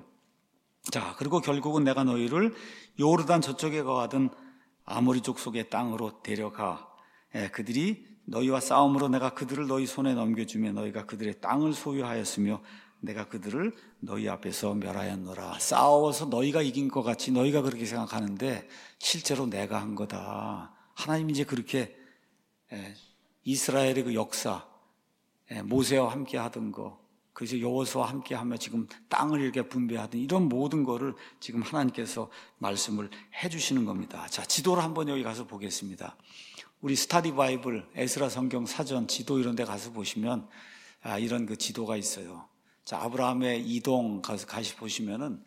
자, 그리고 결국은 내가 너희를 요르단 저쪽에 거하던 아모리 족속의 땅으로 데려가 그들이 너희와 싸움으로 내가 그들을 너희 손에 넘겨주며 너희가 그들의 땅을 소유하였으며 내가 그들을 너희 앞에서 멸하였노라. 싸워서 너희가 이긴 것 같이 너희가 그렇게 생각하는데 실제로 내가 한 거다. 하나님이 이제 그렇게 이스라엘의 그 역사, 모세와 함께 하던 거, 그래서 여호수아와 함께 하며 지금 땅을 이렇게 분배하던 이런 모든 거를 지금 하나님께서 말씀을 해주시는 겁니다. 자, 지도를 한번 여기 가서 보겠습니다. 우리 스타디 바이블, 에스라 성경 사전, 지도 이런 데 가서 보시면 이런 그 지도가 있어요. 자, 아브라함의 이동 가시 보시면은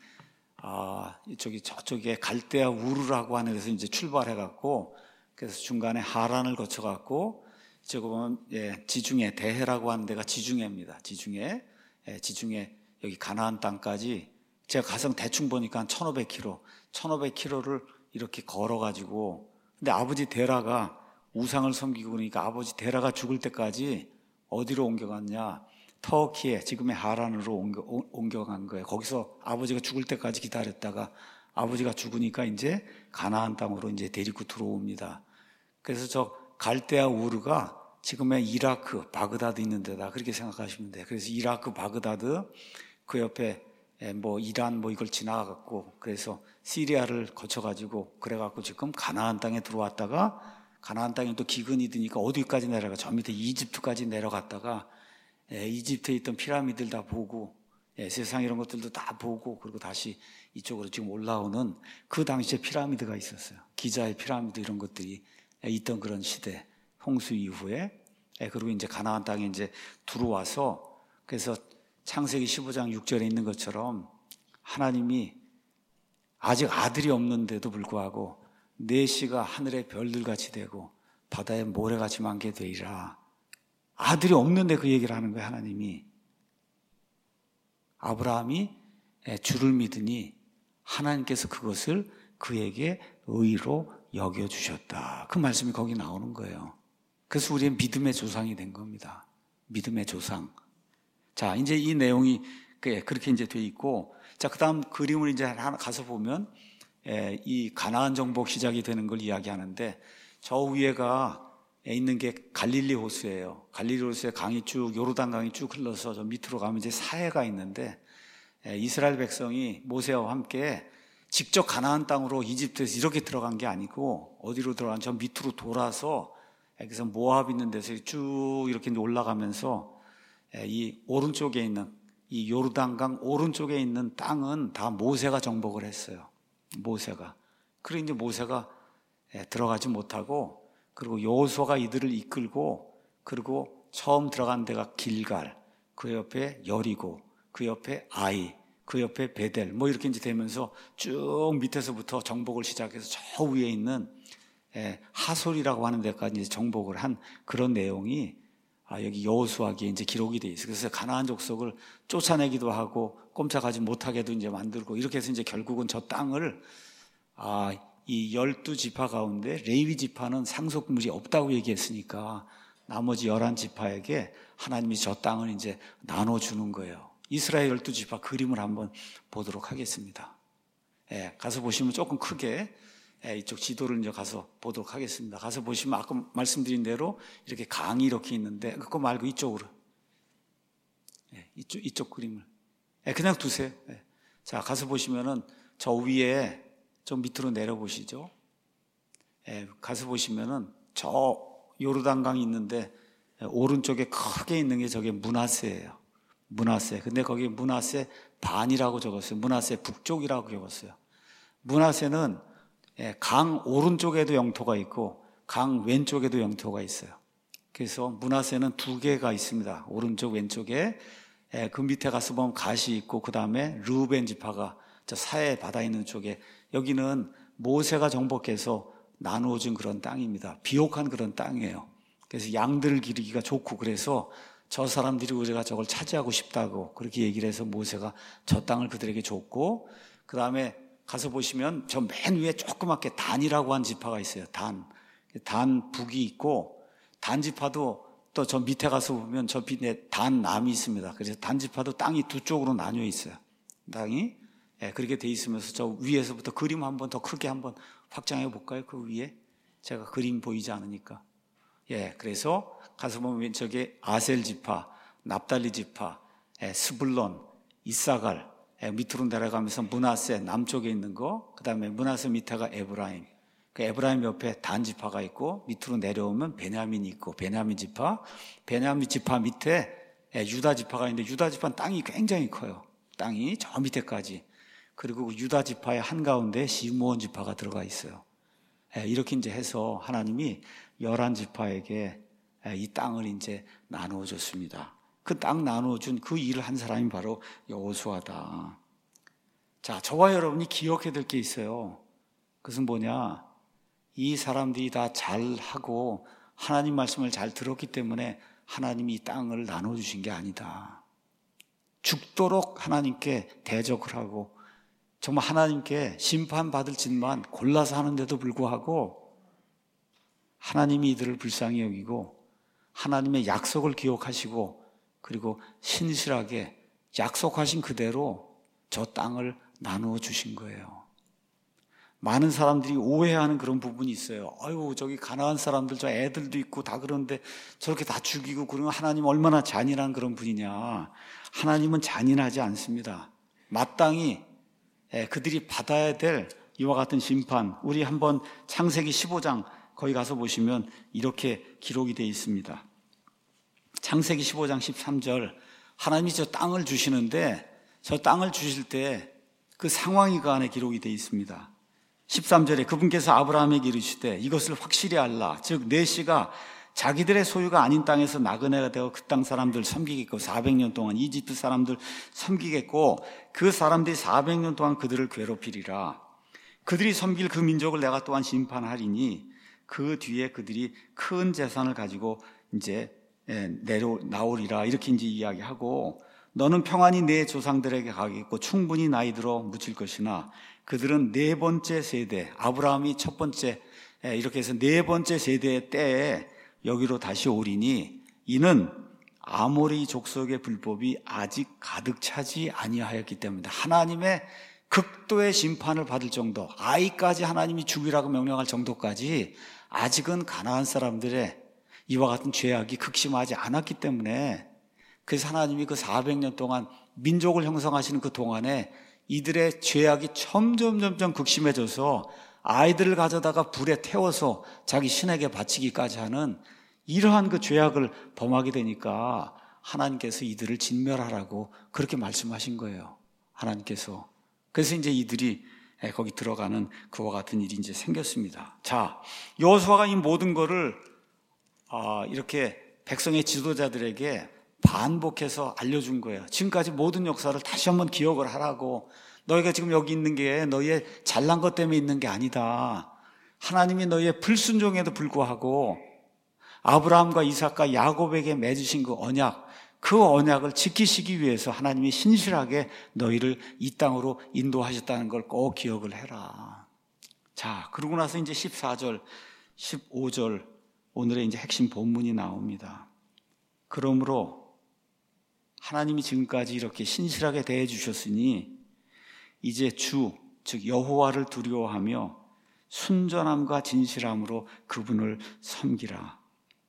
저쪽에 갈대아 우르라고 하는 데서 이제 출발해 갖고 그래서 중간에 하란을 거쳐 갖고 저거 보면 지중해 대해라고 하는 데가 지중해입니다. 지중해 여기 가나안 땅까지 제가 가서 대충 보니까 한 1500km를 이렇게 걸어 가지고 근데 아버지 데라가 우상을 섬기고 그러니까 아버지 데라가 죽을 때까지 어디로 옮겨갔냐? 터키에 지금의 하란으로 옮겨간 거예요. 거기서 아버지가 죽을 때까지 기다렸다가 아버지가 죽으니까 이제 가나안 땅으로 이제 데리고 들어옵니다. 그래서 저 갈대아 우르가 지금의 이라크 바그다드 있는 데다 그렇게 생각하시면 돼요. 그래서 이라크 바그다드 그 옆에 뭐 이란 뭐 이걸 지나가고 그래서 시리아를 거쳐가지고 그래갖고 지금 가나안 땅에 들어왔다가 가나안 땅에 또 기근이 드니까 어디까지 내려가? 저 밑에 이집트까지 내려갔다가 이집트에 있던 피라미드를 다 보고 세상 이런 것들도 다 보고 그리고 다시 이쪽으로 지금 올라오는 그 당시에 피라미드가 있었어요. 기자의 피라미드 이런 것들이 있던 그런 시대 홍수 이후에 그리고 이제 가나안 땅에 이제 들어와서 그래서 창세기 15장 6절에 있는 것처럼 하나님이 아직 아들이 없는데도 불구하고 내 씨가 하늘의 별들같이 되고 바다의 모래같이 많게 되리라. 아들이 없는데 그 얘기를 하는 거예요. 하나님이. 아브라함이 주를 믿으니 하나님께서 그것을 그에게 의로 여겨주셨다. 그 말씀이 거기 나오는 거예요. 그래서 우리의 믿음의 조상이 된 겁니다. 믿음의 조상. 자, 이제 이 내용이 그렇게 이제 돼 있고, 자, 그 다음 그림을 이제 하나 가서 보면, 이 가나안 정복 시작이 되는 걸 이야기하는데, 저 위에가 있는 게 갈릴리 호수예요. 갈릴리 호수에 강이 쭉, 요르단 강이 쭉 흘러서 저 밑으로 가면 이제 사해가 있는데, 이스라엘 백성이 모세와 함께 직접 가나안 땅으로 이집트에서 이렇게 들어간 게 아니고, 어디로 들어간 저 밑으로 돌아서, 그래서 모압 있는 데서 쭉 이렇게 올라가면서 이 오른쪽에 있는 이 요르단강 오른쪽에 있는 땅은 다 모세가 정복을 했어요. 모세가. 그리고 이제 모세가 들어가지 못하고 그리고 여호수아가 이들을 이끌고 그리고 처음 들어간 데가 길갈 그 옆에 여리고, 그 옆에 아이, 그 옆에 베델, 뭐 이렇게 이제 되면서 쭉 밑에서부터 정복을 시작해서 저 위에 있는 하솔이라고 하는 데까지 이제 정복을 한 그런 내용이 여기 여호수아기에 이제 기록이 돼 있어요. 그래서 가나안 족속을 쫓아내기도 하고 꼼짝하지 못하게도 이제 만들고 이렇게 해서 이제 결국은 저 땅을 이 12지파 가운데 레위 지파는 상속물이 없다고 얘기했으니까 나머지 11지파에게 하나님이 저 땅을 이제 나눠주는 거예요. 이스라엘 12지파 그림을 한번 보도록 하겠습니다. 가서 보시면 조금 크게 이쪽 지도를 이제 가서 보도록 하겠습니다. 가서 보시면 아까 말씀드린 대로 이렇게 강이 이렇게 있는데 그거 말고 이쪽으로 이쪽 그림을 그냥 두세요. 자, 가서 보시면은 저 위에 좀 밑으로 내려보시죠. 가서 보시면은 저 요르단강이 있는데 오른쪽에 크게 있는 게 저게 므낫세예요. 므낫세. 근데 거기 므낫세 반이라고 적었어요. 므낫세 북쪽이라고 적었어요. 므낫세는 강 오른쪽에도 영토가 있고 강 왼쪽에도 영토가 있어요. 그래서 므낫세는 두 개가 있습니다. 오른쪽 왼쪽에 그 밑에 가서 보면 갓이 있고 그 다음에 르우벤 지파가 저 사해 바다 있는 쪽에 여기는 모세가 정복해서 나누어준 그런 땅입니다. 비옥한 그런 땅이에요. 그래서 양들을 기르기가 좋고 그래서 저 사람들이 우리가 저걸 차지하고 싶다고 그렇게 얘기를 해서 모세가 저 땅을 그들에게 줬고 그 다음에 가서 보시면 저 맨 위에 조그맣게 단이라고 한 지파가 있어요. 단 북이 있고 단 지파도 또 저 밑에 가서 보면 저 밑에 단 남이 있습니다. 그래서 단 지파도 땅이 두 쪽으로 나뉘어 있어요. 땅이 그렇게 돼 있으면서 저 위에서부터 그림 한번 더 크게 한번 확장해 볼까요? 그 위에 제가 그림 보이지 않으니까 그래서 가서 보면 왼쪽에 아셀 지파, 납달리 지파, 스불론, 이사갈 밑으로 내려가면서 므낫세 남쪽에 있는 거, 그 다음에 므낫세 밑에가 에브라임. 그 에브라임 옆에 단 지파가 있고 밑으로 내려오면 베냐민이 있고 베냐민 지파 밑에 유다 지파가 있는데 유다 지파는 땅이 굉장히 커요. 땅이 저 밑에까지. 그리고 유다 지파의 한가운데 시므온 지파가 들어가 있어요. 이렇게 이제 해서 하나님이 11지파에게 이 땅을 이제 나누어 줬습니다. 그 땅 나누어준 그 일을 한 사람이 바로 여호수아다. 자, 저와 여러분이 기억해야 될 게 있어요. 그것은 뭐냐? 이 사람들이 다 잘하고 하나님 말씀을 잘 들었기 때문에 하나님이 이 땅을 나눠주신 게 아니다. 죽도록 하나님께 대적을 하고 정말 하나님께 심판받을 짓만 골라서 하는데도 불구하고 하나님이 이들을 불쌍히 여기고 하나님의 약속을 기억하시고 그리고 신실하게 약속하신 그대로 저 땅을 나누어 주신 거예요. 많은 사람들이 오해하는 그런 부분이 있어요. 아유, 저기 가나안 사람들 저 애들도 있고 다 그런데 저렇게 다 죽이고 그러면 하나님 얼마나 잔인한 그런 분이냐. 하나님은 잔인하지 않습니다. 마땅히 그들이 받아야 될 이와 같은 심판, 우리 한번 창세기 15장 거기 가서 보시면 이렇게 기록이 되어 있습니다. 창세기 15장 13절 하나님이 저 땅을 주시는데 저 땅을 주실 때 그 상황이 그 안에 기록이 되어 있습니다. 13절에 그분께서 아브라함에게 이르시되 이것을 확실히 알라. 즉 내 씨가 자기들의 소유가 아닌 땅에서 나그네가 되어 그 땅 사람들 섬기겠고 400년 동안 이집트 사람들 섬기겠고 그 사람들이 400년 동안 그들을 괴롭히리라. 그들이 섬길 그 민족을 내가 또한 심판하리니 그 뒤에 그들이 큰 재산을 가지고 이제 나오리라. 이렇게 이제 이야기하고 너는 평안히 내 조상들에게 가겠고 충분히 나이 들어 묻힐 것이나 그들은 네 번째 세대, 아브라함이 첫 번째, 이렇게 해서 네 번째 세대의 때에 여기로 다시 오리니 이는 아모리 족속의 불법이 아직 가득 차지 아니하였기 때문이다. 하나님의 극도의 심판을 받을 정도, 아이까지 하나님이 죽이라고 명령할 정도까지 아직은 가나안 사람들의 이와 같은 죄악이 극심하지 않았기 때문에 그래서 하나님이 그 400년 동안 민족을 형성하시는 그 동안에 이들의 죄악이 점점 극심해져서 아이들을 가져다가 불에 태워서 자기 신에게 바치기까지 하는 이러한 그 죄악을 범하게 되니까 하나님께서 이들을 진멸하라고 그렇게 말씀하신 거예요. 하나님께서. 그래서 이제 이들이 거기 들어가는 그와 같은 일이 이제 생겼습니다. 자, 여호수아가 이 모든 거를 이렇게 백성의 지도자들에게 반복해서 알려준 거예요. 지금까지 모든 역사를 다시 한번 기억을 하라고. 너희가 지금 여기 있는 게 너희의 잘난 것 때문에 있는 게 아니다. 하나님이 너희의 불순종에도 불구하고 아브라함과 이삭과 야곱에게 맺으신 그 언약을 지키시기 위해서 하나님이 신실하게 너희를 이 땅으로 인도하셨다는 걸 꼭 기억을 해라. 자, 그러고 나서 이제 14절, 15절 오늘의 이제 핵심 본문이 나옵니다. 그러므로 하나님이 지금까지 이렇게 신실하게 대해 주셨으니 이제 주, 즉 여호와를 두려워하며 순전함과 진실함으로 그분을 섬기라.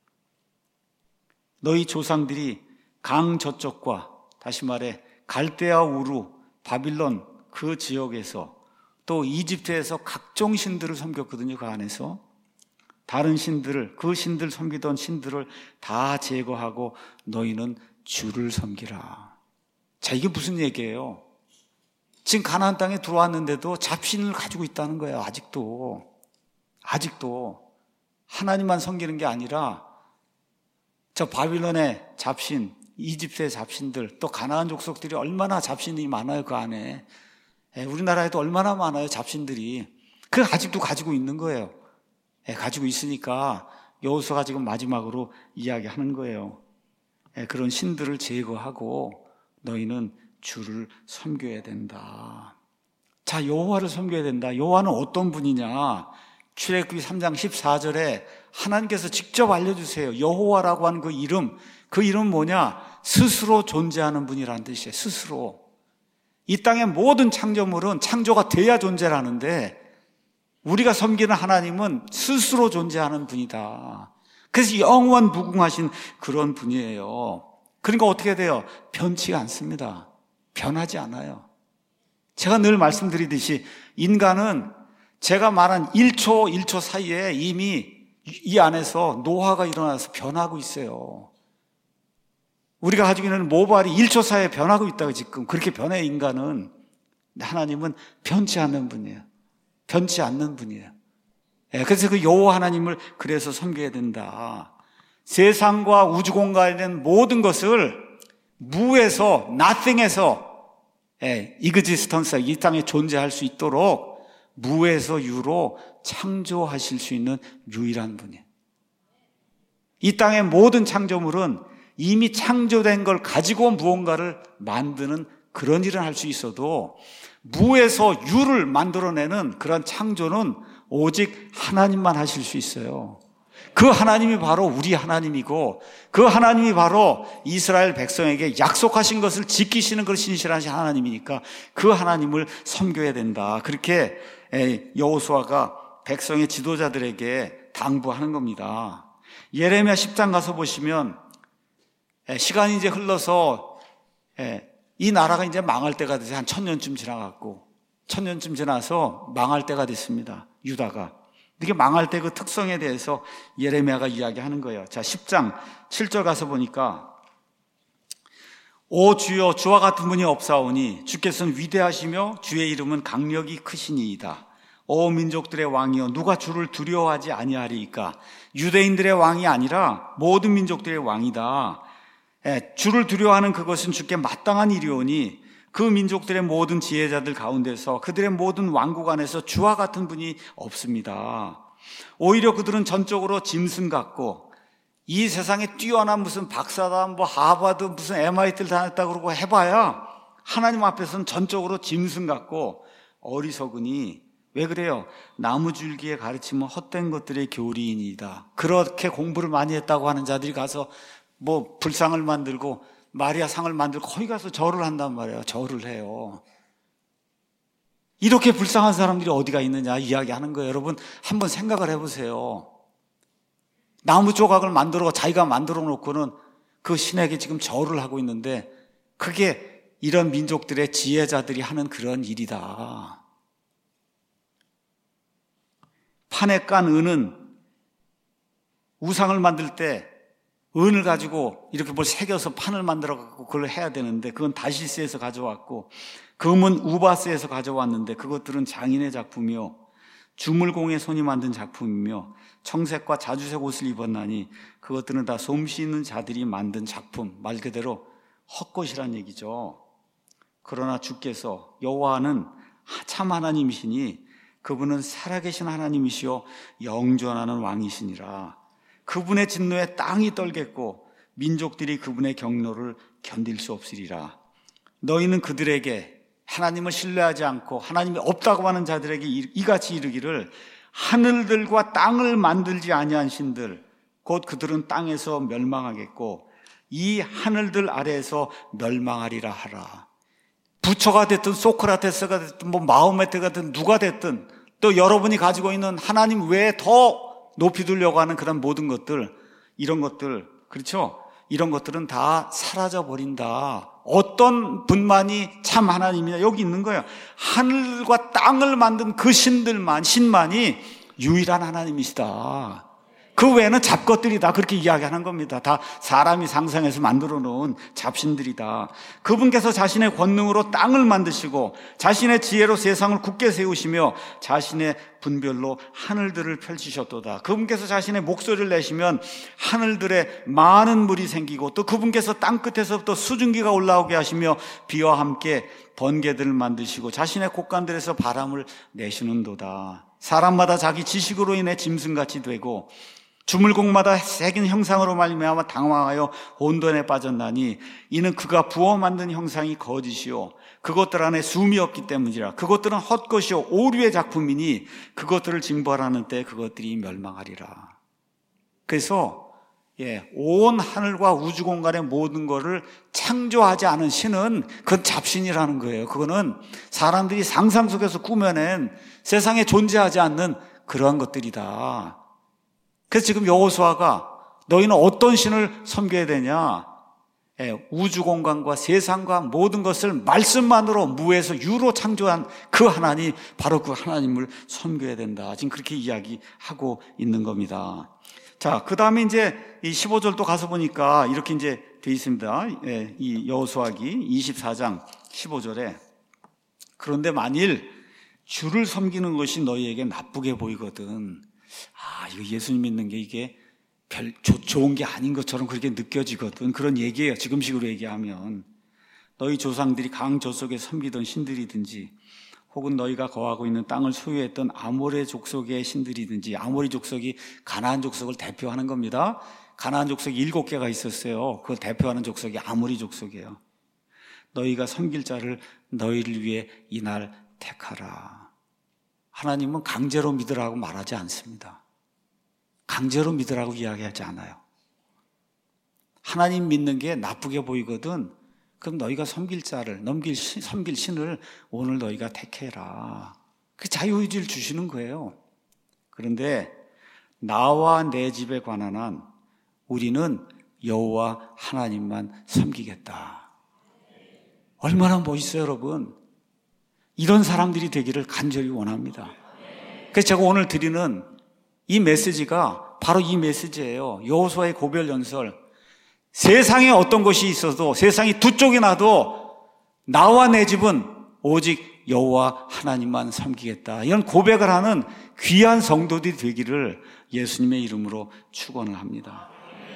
너희 조상들이 강 저쪽과 다시 말해 갈대아 우루, 바빌론 그 지역에서 또 이집트에서 각종 신들을 섬겼거든요. 그 안에서 다른 신들을, 그 신들 섬기던 신들을 다 제거하고 너희는 주를 섬기라. 자, 이게 무슨 얘기예요? 지금 가나안 땅에 들어왔는데도 잡신을 가지고 있다는 거예요. 아직도 하나님만 섬기는 게 아니라 저 바빌론의 잡신, 이집트의 잡신들, 또 가나안 족속들이 얼마나 잡신이 많아요. 그 안에 우리나라에도 얼마나 많아요. 잡신들이. 그 아직도 가지고 있는 거예요. 가지고 있으니까 여호수아가 지금 마지막으로 이야기하는 거예요. 그런 신들을 제거하고 너희는 주를 섬겨야 된다. 자, 여호와를 섬겨야 된다. 여호와는 어떤 분이냐? 출애굽기 3장 14절에 하나님께서 직접 알려주세요. 여호와라고 하는 그 이름 뭐냐? 스스로 존재하는 분이라는 뜻이에요. 스스로. 이 땅의 모든 창조물은 창조가 돼야 존재하는데 우리가 섬기는 하나님은 스스로 존재하는 분이다. 그래서 영원 무궁하신 그런 분이에요. 그러니까 어떻게 돼요? 변치가 않습니다. 변하지 않아요. 제가 늘 말씀드리듯이 인간은 제가 말한 1초 사이에 이미 이 안에서 노화가 일어나서 변하고 있어요. 우리가 가지고 있는 모발이 1초 사이에 변하고 있다고 지금 그렇게 변해 인간은. 하나님은 변치 않는 분이에요. 변치 않는 분이에요. 그래서 그 여호와 하나님을 그래서 섬겨야 된다. 세상과 우주 공간에 있는 모든 것을 무에서 nothing에서 existence, 이 땅에 존재할 수 있도록 무에서 유로 창조하실 수 있는 유일한 분이에요. 이 땅의 모든 창조물은 이미 창조된 걸 가지고 무언가를 만드는 그런 일을 할 수 있어도 무에서 유를 만들어내는 그런 창조는 오직 하나님만 하실 수 있어요. 그 하나님이 바로 우리 하나님이고 그 하나님이 바로 이스라엘 백성에게 약속하신 것을 지키시는 그 신실하신 하나님이니까 그 하나님을 섬겨야 된다. 그렇게 여호수아가 백성의 지도자들에게 당부하는 겁니다. 예레미야 10장 가서 보시면 시간이 이제 흘러서 이 나라가 이제 망할 때가 돼서 한 1000년쯤 지나갔고 1000년쯤 지나서 망할 때가 됐습니다. 유다가. 이게 망할 때 그 특성에 대해서 예레미야가 이야기하는 거예요. 자, 10장 7절 가서 보니까 오 주여 주와 같은 분이 없사오니 주께서는 위대하시며 주의 이름은 강력이 크시니이다. 오 민족들의 왕이여 누가 주를 두려워하지 아니하리이까. 유대인들의 왕이 아니라 모든 민족들의 왕이다. 주를 두려워하는 그것은 주께 마땅한 일이오니 그 민족들의 모든 지혜자들 가운데서 그들의 모든 왕국 안에서 주와 같은 분이 없습니다. 오히려 그들은 전적으로 짐승 같고 이 세상에 뛰어난 무슨 박사다 뭐 하버드 무슨 MIT를 다녔다 그러고 해봐야 하나님 앞에서는 전적으로 짐승 같고 어리석으니 왜 그래요? 나무줄기에 가르치면 헛된 것들의 교리인이다. 그렇게 공부를 많이 했다고 하는 자들이 가서 뭐 불상을 만들고 마리아 상을 만들고 거기 가서 절을 한단 말이에요. 절을 해요. 이렇게 불쌍한 사람들이 어디가 있느냐 이야기하는 거예요. 여러분 한번 생각을 해보세요. 나무 조각을 만들어 자기가 만들어 놓고는 그 신에게 지금 절을 하고 있는데 그게 이런 민족들의 지혜자들이 하는 그런 일이다. 판에 깐 은은 우상을 만들 때 은을 가지고 이렇게 뭘 새겨서 판을 만들어갖고 그걸 해야 되는데 그건 다시스에서 가져왔고 금은 우바스에서 가져왔는데 그것들은 장인의 작품이요 주물공의 손이 만든 작품이며 청색과 자주색 옷을 입었나니 그것들은 다 솜씨 있는 자들이 만든 작품, 말 그대로 헛것이란 얘기죠. 그러나 주께서 여호와는 참 하나님이시니 그분은 살아계신 하나님이시요 영존하는 왕이시니라. 그분의 진노에 땅이 떨겠고 민족들이 그분의 경노를 견딜 수 없으리라. 너희는 그들에게, 하나님을 신뢰하지 않고 하나님이 없다고 하는 자들에게 이같이 이르기를, 하늘들과 땅을 만들지 아니한 신들 곧 그들은 땅에서 멸망하겠고 이 하늘들 아래에서 멸망하리라 하라. 부처가 됐든 소크라테스가 됐든 마호메트가 됐든 누가 됐든 또 여러분이 가지고 있는 하나님 외에 더 높이 들려고 하는 그런 모든 것들, 이런 것들, 그렇죠? 이런 것들은 다 사라져 버린다. 어떤 분만이 참 하나님이냐, 여기 있는 거예요. 하늘과 땅을 만든 그 신만이 유일한 하나님이시다. 그 외에는 잡것들이다, 그렇게 이야기하는 겁니다. 다 사람이 상상해서 만들어 놓은 잡신들이다. 그분께서 자신의 권능으로 땅을 만드시고 자신의 지혜로 세상을 굳게 세우시며 자신의 분별로 하늘들을 펼치셨도다. 그분께서 자신의 목소리를 내시면 하늘들에 많은 물이 생기고, 또 그분께서 땅끝에서부터 수증기가 올라오게 하시며 비와 함께 번개들을 만드시고 자신의 곳간들에서 바람을 내시는도다. 사람마다 자기 지식으로 인해 짐승같이 되고 주물공마다 새긴 형상으로 말미암아 당황하여 혼돈에 빠졌나니 이는 그가 부어 만든 형상이 거짓이요 그것들 안에 숨이 없기 때문이라. 그것들은 헛것이요 오류의 작품이니 그것들을 징벌하는 때 그것들이 멸망하리라. 그래서 온 하늘과 우주 공간의 모든 것을 창조하지 않은 신은 그건 잡신이라는 거예요. 그거는 사람들이 상상 속에서 꾸며낸 세상에 존재하지 않는 그러한 것들이다. 그래서 지금 여호수아가 너희는 어떤 신을 섬겨야 되냐? 우주 공간과 세상과 모든 것을 말씀만으로 무에서 유로 창조한 그 하나님, 바로 그 하나님을 섬겨야 된다. 지금 그렇게 이야기하고 있는 겁니다. 자, 그 다음에 이제 이 15절 또 가서 보니까 이렇게 이제 되어 있습니다. 이 여호수아기 24장 15절에 그런데 만일 주를 섬기는 것이 너희에게 나쁘게 보이거든. 이거 예수님 믿는 게 이게 별 좋은 게 아닌 것처럼 그렇게 느껴지거든. 그런 얘기예요. 지금식으로 얘기하면. 너희 조상들이 강저 속에 섬기던 신들이든지 혹은 너희가 거하고 있는 땅을 소유했던 아모레 족속의 신들이든지, 아모리 족속이 가나안 족속을 대표하는 겁니다. 가나안 족속이 7개가 있었어요. 그걸 대표하는 족속이 아모리 족속이에요. 너희가 섬길 자를 너희를 위해 이날 택하라. 하나님은 강제로 믿으라고 말하지 않습니다. 강제로 믿으라고 이야기하지 않아요. 하나님 믿는 게 나쁘게 보이거든. 그럼 너희가 섬길 자를, 섬길 신을 오늘 너희가 택해라. 그 자유의지를 주시는 거예요. 그런데 나와 내 집에 관한 한 우리는 여호와 하나님만 섬기겠다. 얼마나 멋있어요, 여러분. 이런 사람들이 되기를 간절히 원합니다. 그래서 제가 오늘 드리는 이 메시지가 바로 이 메시지예요. 여호수아의 고별연설. 세상에 어떤 것이 있어도, 세상이 두 쪽이 나도 나와 내 집은 오직 여호와 하나님만 섬기겠다. 이런 고백을 하는 귀한 성도들이 되기를 예수님의 이름으로 축원을 합니다.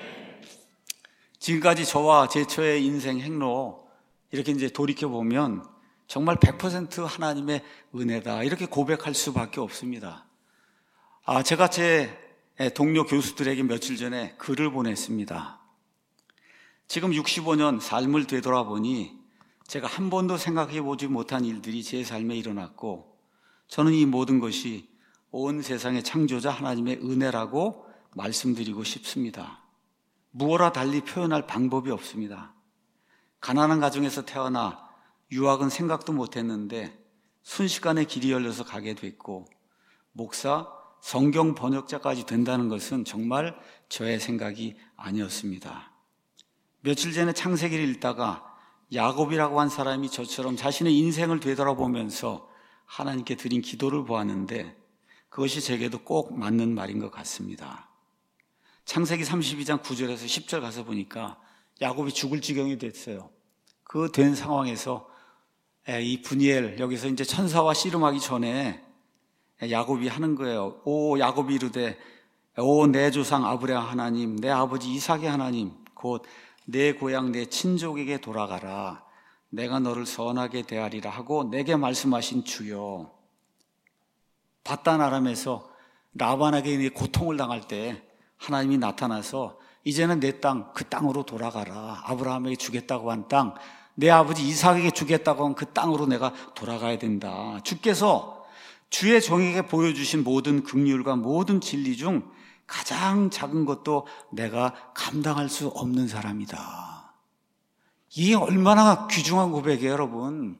지금까지 저와 제 처의 인생 행로 이렇게 이제 돌이켜보면 정말 100% 하나님의 은혜다, 이렇게 고백할 수밖에 없습니다. 제가 제 동료 교수들에게 며칠 전에 글을 보냈습니다. 지금 65년 삶을 되돌아보니 제가 한 번도 생각해 보지 못한 일들이 제 삶에 일어났고, 저는 이 모든 것이 온 세상의 창조자 하나님의 은혜라고 말씀드리고 싶습니다. 무어라 달리 표현할 방법이 없습니다. 가난한 가정에서 태어나 유학은 생각도 못했는데 순식간에 길이 열려서 가게 됐고, 목사, 성경 번역자까지 된다는 것은 정말 저의 생각이 아니었습니다. 며칠 전에 창세기를 읽다가 야곱이라고 한 사람이 저처럼 자신의 인생을 되돌아보면서 하나님께 드린 기도를 보았는데 그것이 제게도 꼭 맞는 말인 것 같습니다. 창세기 32장 9절에서 10절 가서 보니까 야곱이 죽을 지경이 됐어요. 그 된 상황에서 이 분이엘, 여기서 이제 천사와 씨름하기 전에 야곱이 하는 거예요. 오 야곱이 이르되 오 내 조상 아브라함 하나님, 내 아버지 이삭의 하나님, 곧 내 고향 내 친족에게 돌아가라. 내가 너를 선하게 대하리라 하고 내게 말씀하신 주여. 바단 아람에서 라반에게 고통을 당할 때 하나님이 나타나서 이제는 내 땅, 그 땅으로 돌아가라. 아브라함에게 주겠다고 한 땅, 내 아버지 이삭에게 주겠다고 한 그 땅으로 내가 돌아가야 된다. 주께서 주의 종에게 보여주신 모든 긍휼과 모든 진리 중 가장 작은 것도 내가 감당할 수 없는 사람이다. 이게 얼마나 귀중한 고백이에요, 여러분.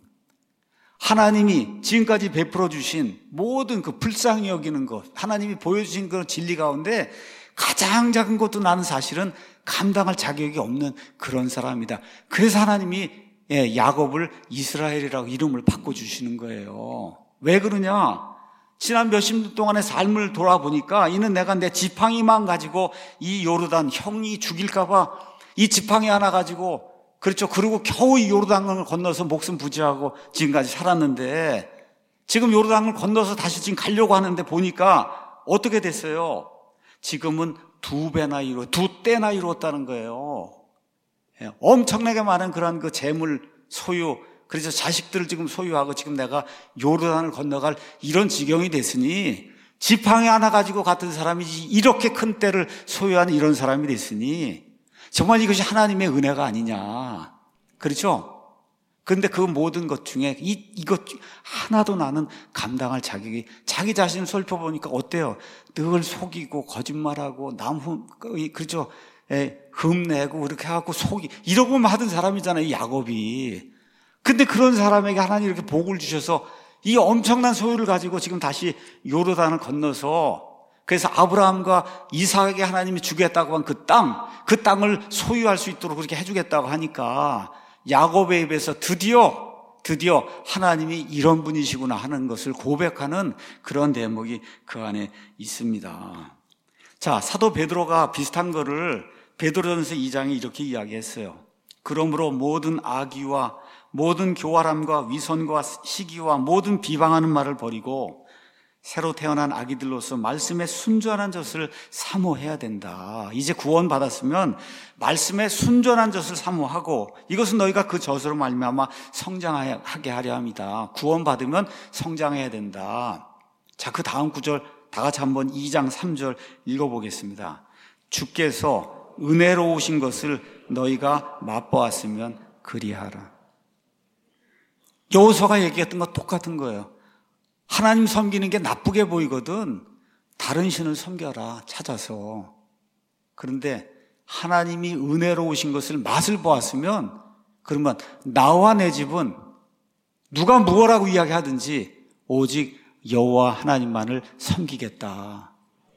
하나님이 지금까지 베풀어 주신 모든 그 불쌍히 여기는 것, 하나님이 보여주신 그런 진리 가운데 가장 작은 것도 나는 사실은 감당할 자격이 없는 그런 사람이다. 그래서 하나님이 야곱을 이스라엘이라고 이름을 바꿔주시는 거예요. 왜 그러냐? 지난 몇십 년 동안의 삶을 돌아보니까 이는 내가 내 지팡이만 가지고 이 요르단 형이 죽일까봐 이 지팡이 하나 가지고, 그렇죠, 그리고 겨우 이 요르단강을 건너서 목숨 부지하고 지금까지 살았는데, 지금 요르단을 건너서 다시 지금 가려고 하는데 보니까 어떻게 됐어요? 지금은 두 때나 이루었다는 거예요. 엄청나게 많은 그런 그 재물 소유, 그래서 자식들을 지금 소유하고 지금 내가 요르단을 건너갈 이런 지경이 됐으니, 지팡이 하나 가지고 갔던 사람이 이렇게 큰 때를 소유하는 이런 사람이 됐으니 정말 이것이 하나님의 은혜가 아니냐. 그렇죠? 그런데 그 모든 것 중에 이것 하나도 나는 감당할 자격이, 자기 자신을 살펴보니까 어때요? 늘 속이고 거짓말하고 그렇죠? 흠내고 그렇게 하고 이러고 하던 사람이잖아요, 이 야곱이. 근데 그런 사람에게 하나님 이렇게 복을 주셔서 이 엄청난 소유를 가지고 지금 다시 요르단을 건너서, 그래서 아브라함과 이삭에게 하나님이 주겠다고 한 그 땅을 소유할 수 있도록 그렇게 해주겠다고 하니까 야곱의 입에서 드디어 하나님이 이런 분이시구나 하는 것을 고백하는 그런 대목이 그 안에 있습니다. 자, 사도 베드로가 비슷한 거를 베드로전서 2장에 이렇게 이야기했어요. 그러므로 모든 악의와 모든 교활함과 위선과 시기와 모든 비방하는 말을 버리고 새로 태어난 아기들로서 말씀에 순전한 젖을 사모해야 된다. 이제 구원받았으면 말씀에 순전한 젖을 사모하고, 이것은 너희가 그 젖으로 말미암아 성장하게 하려 합니다. 구원받으면 성장해야 된다. 자, 그 다음 구절 다 같이 한번 2장 3절 읽어보겠습니다. 주께서 은혜로우신 것을 너희가 맛보았으면 그리하라. 여호수아가 얘기했던 거 똑같은 거예요. 하나님 섬기는 게 나쁘게 보이거든 다른 신을 섬겨라, 찾아서. 그런데 하나님이 은혜로우신 것을 맛을 보았으면, 그러면 나와 내 집은 누가 무엇라고 이야기하든지 오직 여호와 하나님만을 섬기겠다.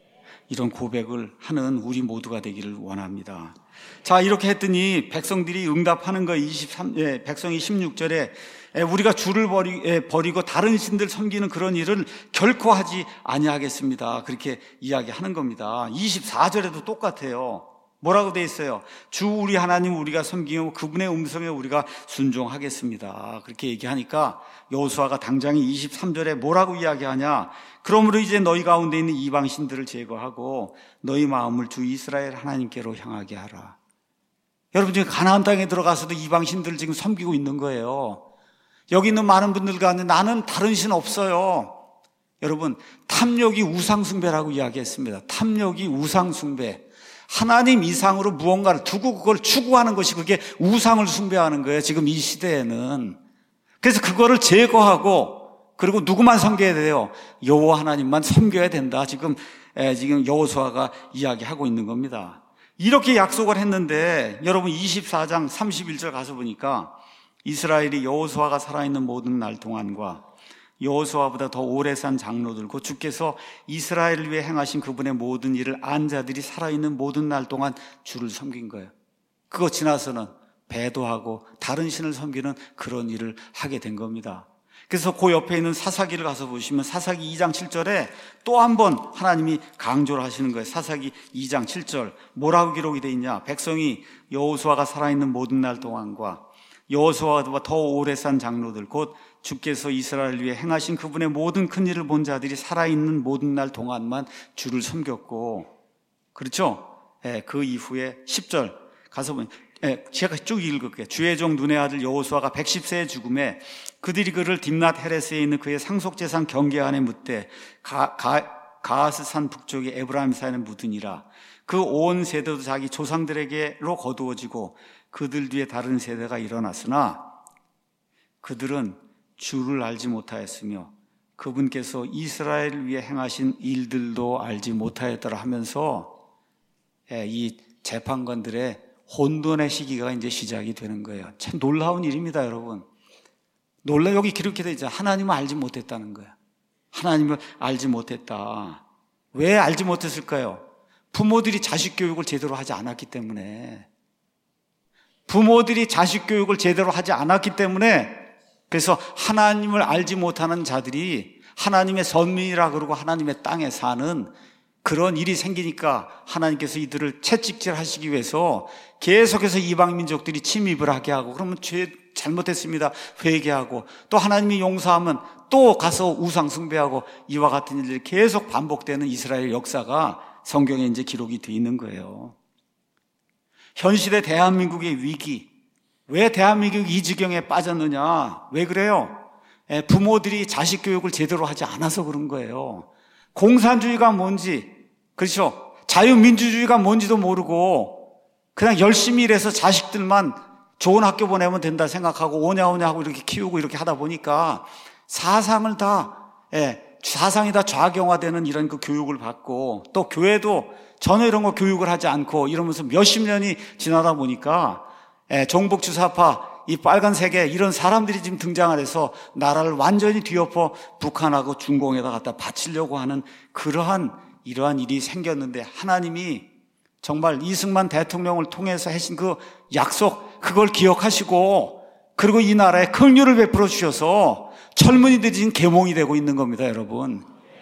이런 고백을 하는 우리 모두가 되기를 원합니다. 자, 이렇게 했더니 백성들이 응답하는 거, 백성이 16절에 우리가 주를 버리고 다른 신들 섬기는 그런 일을 결코 하지 아니하겠습니다. 그렇게 이야기하는 겁니다. 24절에도 똑같아요. 뭐라고 돼 있어요? 주 우리 하나님 우리가 섬기고 그분의 음성에 우리가 순종하겠습니다. 그렇게 얘기하니까 여호수아가 당장 23절에 뭐라고 이야기하냐? 그러므로 이제 너희 가운데 있는 이방신들을 제거하고 너희 마음을 주 이스라엘 하나님께로 향하게 하라. 여러분, 지금 가나안 땅에 들어가서도 이방신들을 지금 섬기고 있는 거예요. 여기 있는 많은 분들 가운데 나는 다른 신 없어요. 여러분, 탐욕이 우상숭배라고 이야기했습니다. 탐욕이 우상숭배. 하나님 이상으로 무언가를 두고 그걸 추구하는 것이 그게 우상을 숭배하는 거예요, 지금 이 시대에는. 그래서 그거를 제거하고, 그리고 누구만 섬겨야 돼요? 여호와 하나님만 섬겨야 된다. 지금 여호수아가 이야기하고 있는 겁니다. 이렇게 약속을 했는데 여러분 24장 31절 가서 보니까 이스라엘이 여호수아가 살아있는 모든 날 동안과 여호수아보다 더 오래 산 장로들, 곧 주께서 이스라엘을 위해 행하신 그분의 모든 일을 안 자들이 살아있는 모든 날 동안 주를 섬긴 거예요. 그거 지나서는 배도하고 다른 신을 섬기는 그런 일을 하게 된 겁니다. 그래서 그 옆에 있는 사사기를 가서 보시면 사사기 2장 7절에 또 한 번 하나님이 강조를 하시는 거예요. 사사기 2장 7절 뭐라고 기록이 되어 있냐? 백성이 여호수아가 살아있는 모든 날 동안과 여호수아보다 더 오래 산 장로들, 곧 주께서 이스라엘을 위해 행하신 그분의 모든 큰 일을 본 자들이 살아있는 모든 날 동안만 주를 섬겼고, 그렇죠? 그 이후에 10절 가서 보면, 제가 쭉 읽을게요. 주의 종 눈의 아들 여호수아가 110세의 죽음에 그들이 그를 딥낫 헤레스에 있는 그의 상속재산 경계안에 묻되 가하스산 북쪽의 에브라임 산에 묻으니라. 그 온 세대도 자기 조상들에게로 거두어지고 그들 뒤에 다른 세대가 일어났으나 그들은 주를 알지 못하였으며 그분께서 이스라엘을 위해 행하신 일들도 알지 못하였더라 하면서 이 재판관들의 혼돈의 시기가 이제 시작이 되는 거예요. 참 놀라운 일입니다, 여러분. 여기 기록해 되어 있잖아요. 하나님을 알지 못했다는 거예요. 하나님을 알지 못했다. 왜 알지 못했을까요? 부모들이 자식 교육을 제대로 하지 않았기 때문에. 부모들이 자식 교육을 제대로 하지 않았기 때문에, 그래서 하나님을 알지 못하는 자들이 하나님의 선민이라 그러고 하나님의 땅에 사는 그런 일이 생기니까 하나님께서 이들을 채찍질하시기 위해서 계속해서 이방 민족들이 침입을 하게 하고, 그러면 죄 잘못했습니다 회개하고, 또 하나님이 용서하면 또 가서 우상 숭배하고, 이와 같은 일들이 계속 반복되는 이스라엘 역사가 성경에 이제 기록이 되어 있는 거예요. 현실의 대한민국의 위기, 왜 대한민국이 이 지경에 빠졌느냐? 왜 그래요? 부모들이 자식 교육을 제대로 하지 않아서 그런 거예요. 공산주의가 뭔지, 그렇죠? 자유민주주의가 뭔지도 모르고 그냥 열심히 일해서 자식들만 좋은 학교 보내면 된다 생각하고 오냐오냐 하고 이렇게 키우고 이렇게 하다 보니까 사상이 다 좌경화되는 이런 그 교육을 받고, 또 교회도 전혀 이런 거 교육을 하지 않고 이러면서 몇십 년이 지나다 보니까 종북주사파, 이 빨간색에 이런 사람들이 지금 등장을 해서 나라를 완전히 뒤엎어 북한하고 중공에다 갖다 바치려고 하는 이러한 일이 생겼는데, 하나님이 정말 이승만 대통령을 통해서 하신 그 약속, 그걸 기억하시고, 그리고 이 나라에 긍휼을 베풀어 주셔서 젊은이들이 지금 계몽이 되고 있는 겁니다, 여러분.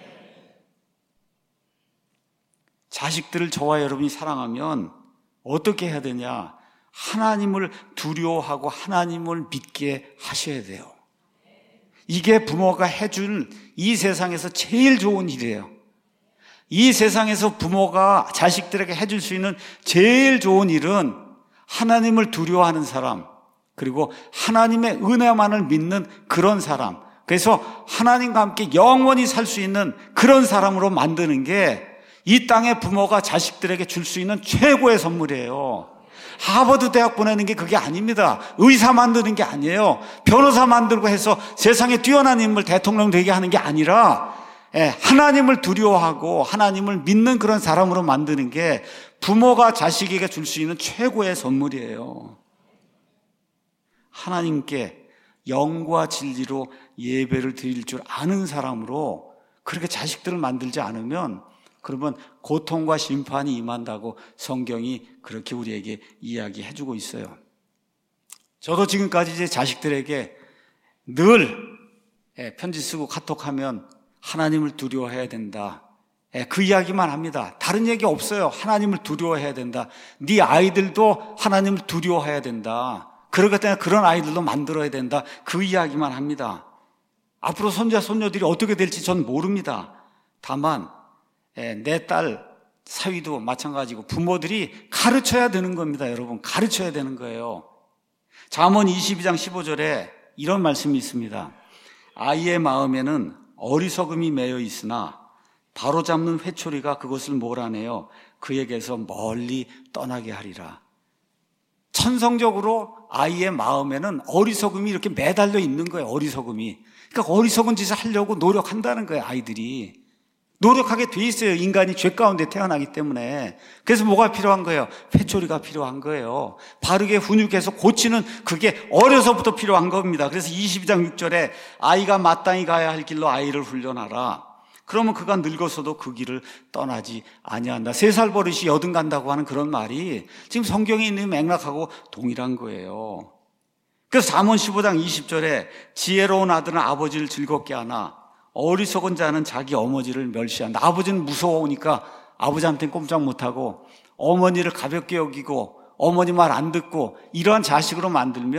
자식들을 저와 여러분이 사랑하면 어떻게 해야 되냐? 하나님을 두려워하고 하나님을 믿게 하셔야 돼요. 이게 부모가 해줄 이 세상에서 제일 좋은 일이에요. 이 세상에서 부모가 자식들에게 해줄 수 있는 제일 좋은 일은 하나님을 두려워하는 사람, 그리고 하나님의 은혜만을 믿는 그런 사람, 그래서 하나님과 함께 영원히 살 수 있는 그런 사람으로 만드는 게 이 땅의 부모가 자식들에게 줄 수 있는 최고의 선물이에요. 하버드 대학 보내는 게 그게 아닙니다. 의사 만드는 게 아니에요. 변호사 만들고 해서 세상에 뛰어난 인물 대통령 되게 하는 게 아니라, 하나님을 두려워하고 하나님을 믿는 그런 사람으로 만드는 게 부모가 자식에게 줄 수 있는 최고의 선물이에요. 하나님께 영과 진리로 예배를 드릴 줄 아는 사람으로 그렇게 자식들을 만들지 않으면, 그러면 고통과 심판이 임한다고 성경이 그렇게 우리에게 이야기해 주고 있어요. 저도 지금까지 제 자식들에게 늘 편지 쓰고 카톡하면 하나님을 두려워해야 된다, 그 이야기만 합니다. 다른 얘기 없어요. 하나님을 두려워해야 된다. 네 아이들도 하나님을 두려워해야 된다. 그러기 때문에 그런 아이들도 만들어야 된다. 그 이야기만 합니다. 앞으로 손자 손녀들이 어떻게 될지 전 모릅니다. 다만 내 딸 사위도 마찬가지고 부모들이 가르쳐야 되는 겁니다. 여러분, 가르쳐야 되는 거예요. 잠언 22장 15절에 이런 말씀이 있습니다. 아이의 마음에는 어리석음이 매여 있으나 바로잡는 회초리가 그것을 몰아내어 그에게서 멀리 떠나게 하리라. 천성적으로 아이의 마음에는 어리석음이 이렇게 매달려 있는 거예요. 어리석음이. 그러니까 어리석은 짓을 하려고 노력한다는 거예요. 아이들이 노력하게 돼 있어요. 인간이 죄 가운데 태어나기 때문에. 그래서 뭐가 필요한 거예요? 회초리가 필요한 거예요. 바르게 훈육해서 고치는, 그게 어려서부터 필요한 겁니다. 그래서 22장 6절에 아이가 마땅히 가야 할 길로 아이를 훈련하라. 그러면 그가 늙어서도 그 길을 떠나지 아니한다. 3살 버릇이 여든 간다고 하는 그런 말이 지금 성경에 있는 맥락하고 동일한 거예요. 그래서 잠언 15장 20절에 지혜로운 아들은 아버지를 즐겁게 하나 어리석은 자는 자기 어머니를 멸시한다. 아버지는 무서우니까 아버지한테는 꼼짝 못하고 어머니를 가볍게 여기고 어머니 말 안 듣고 이러한 자식으로 만들면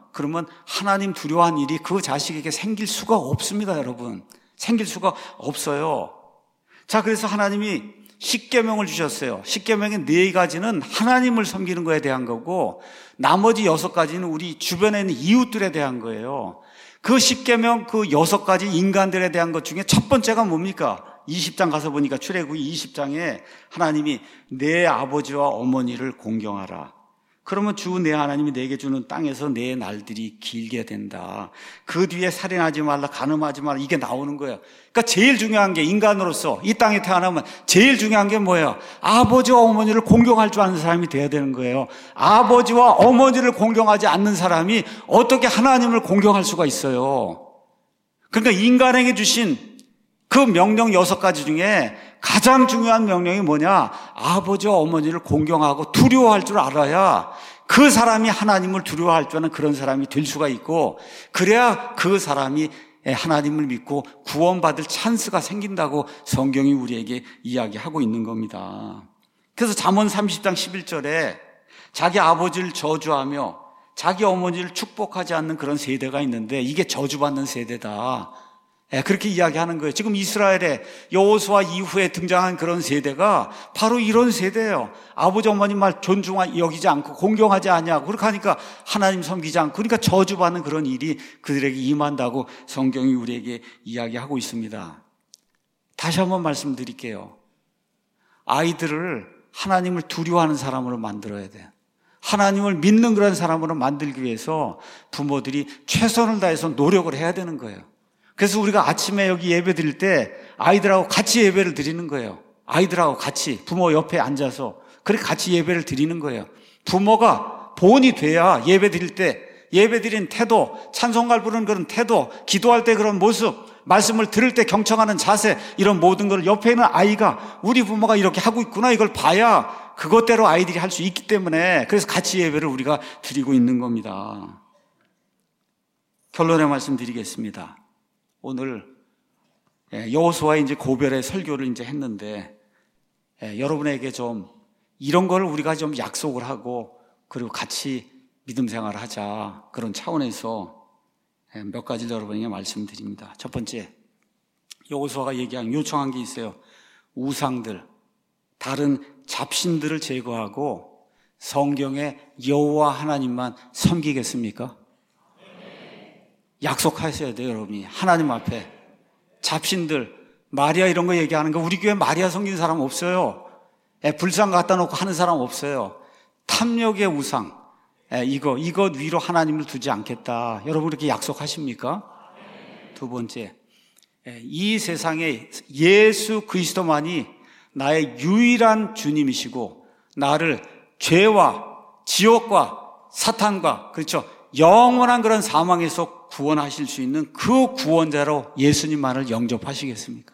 그러면 하나님 두려워한 일이 그 자식에게 생길 수가 없습니다, 여러분. 생길 수가 없어요. 자, 그래서 하나님이 십계명을 주셨어요. 십계명의 4가지는 하나님을 섬기는 거에 대한 거고 나머지 6가지는 우리 주변에 있는 이웃들에 대한 거예요. 그 십계명 그 6가지 인간들에 대한 것 중에 첫 번째가 뭡니까? 20장 가서 보니까 출애굽기 20장에 하나님이 내 아버지와 어머니를 공경하라. 그러면 주 내 하나님이 내게 주는 땅에서 내 날들이 길게 된다. 그 뒤에 살인하지 말라, 간음하지 말라, 이게 나오는 거예요. 그러니까 제일 중요한 게 인간으로서 이 땅에 태어나면 제일 중요한 게 뭐예요? 아버지와 어머니를 공경할 줄 아는 사람이 돼야 되는 거예요. 아버지와 어머니를 공경하지 않는 사람이 어떻게 하나님을 공경할 수가 있어요? 그러니까 인간에게 주신 그 명령 6가지 중에 가장 중요한 명령이 뭐냐? 아버지와 어머니를 공경하고 두려워할 줄 알아야 그 사람이 하나님을 두려워할 줄 아는 그런 사람이 될 수가 있고, 그래야 그 사람이 하나님을 믿고 구원받을 찬스가 생긴다고 성경이 우리에게 이야기하고 있는 겁니다. 그래서 잠언 30장 11절에 자기 아버지를 저주하며 자기 어머니를 축복하지 않는 그런 세대가 있는데 이게 저주받는 세대다. 그렇게 이야기하는 거예요. 지금 이스라엘의 여호수아 이후에 등장한 그런 세대가 바로 이런 세대예요. 아버지 어머님 말 존중하지 여기지 않고 공경하지 않냐고 그렇게 하니까 하나님 섬기지 않고, 그러니까 저주받는 그런 일이 그들에게 임한다고 성경이 우리에게 이야기하고 있습니다. 다시 한번 말씀드릴게요. 아이들을 하나님을 두려워하는 사람으로 만들어야 돼요. 하나님을 믿는 그런 사람으로 만들기 위해서 부모들이 최선을 다해서 노력을 해야 되는 거예요. 그래서 우리가 아침에 여기 예배 드릴 때 아이들하고 같이 예배를 드리는 거예요. 아이들하고 같이 부모 옆에 앉아서 그렇게 같이 예배를 드리는 거예요. 부모가 본이 돼야 예배 드릴 때 예배 드리는 태도, 찬송가를 부르는 그런 태도, 기도할 때 그런 모습, 말씀을 들을 때 경청하는 자세, 이런 모든 걸 옆에 있는 아이가 우리 부모가 이렇게 하고 있구나 이걸 봐야 그것대로 아이들이 할 수 있기 때문에, 그래서 같이 예배를 우리가 드리고 있는 겁니다. 결론의 말씀 드리겠습니다. 오늘 여호수아의 이제 고별의 설교를 이제 했는데 여러분에게 좀 이런 걸 우리가 좀 약속을 하고 그리고 같이 믿음 생활을 하자, 그런 차원에서 몇 가지를 여러분에게 말씀드립니다. 첫 번째, 여호수아가 요청한 게 있어요. 우상들, 다른 잡신들을 제거하고 성경의 여호와 하나님만 섬기겠습니까? 약속하셔야 돼요, 여러분이. 하나님 앞에. 잡신들, 마리아 이런 거 얘기하는 거, 우리 교회 마리아 섬기는 사람 없어요. 불상 갖다 놓고 하는 사람 없어요. 탐욕의 우상, 이것 위로 하나님을 두지 않겠다. 여러분 그렇게 약속하십니까? 두 번째, 이 세상에 예수 그리스도만이 나의 유일한 주님이시고 나를 죄와 지옥과 사탄과, 그렇죠, 영원한 그런 사망에서 구원하실 수 있는 그 구원자로 예수님만을 영접하시겠습니까?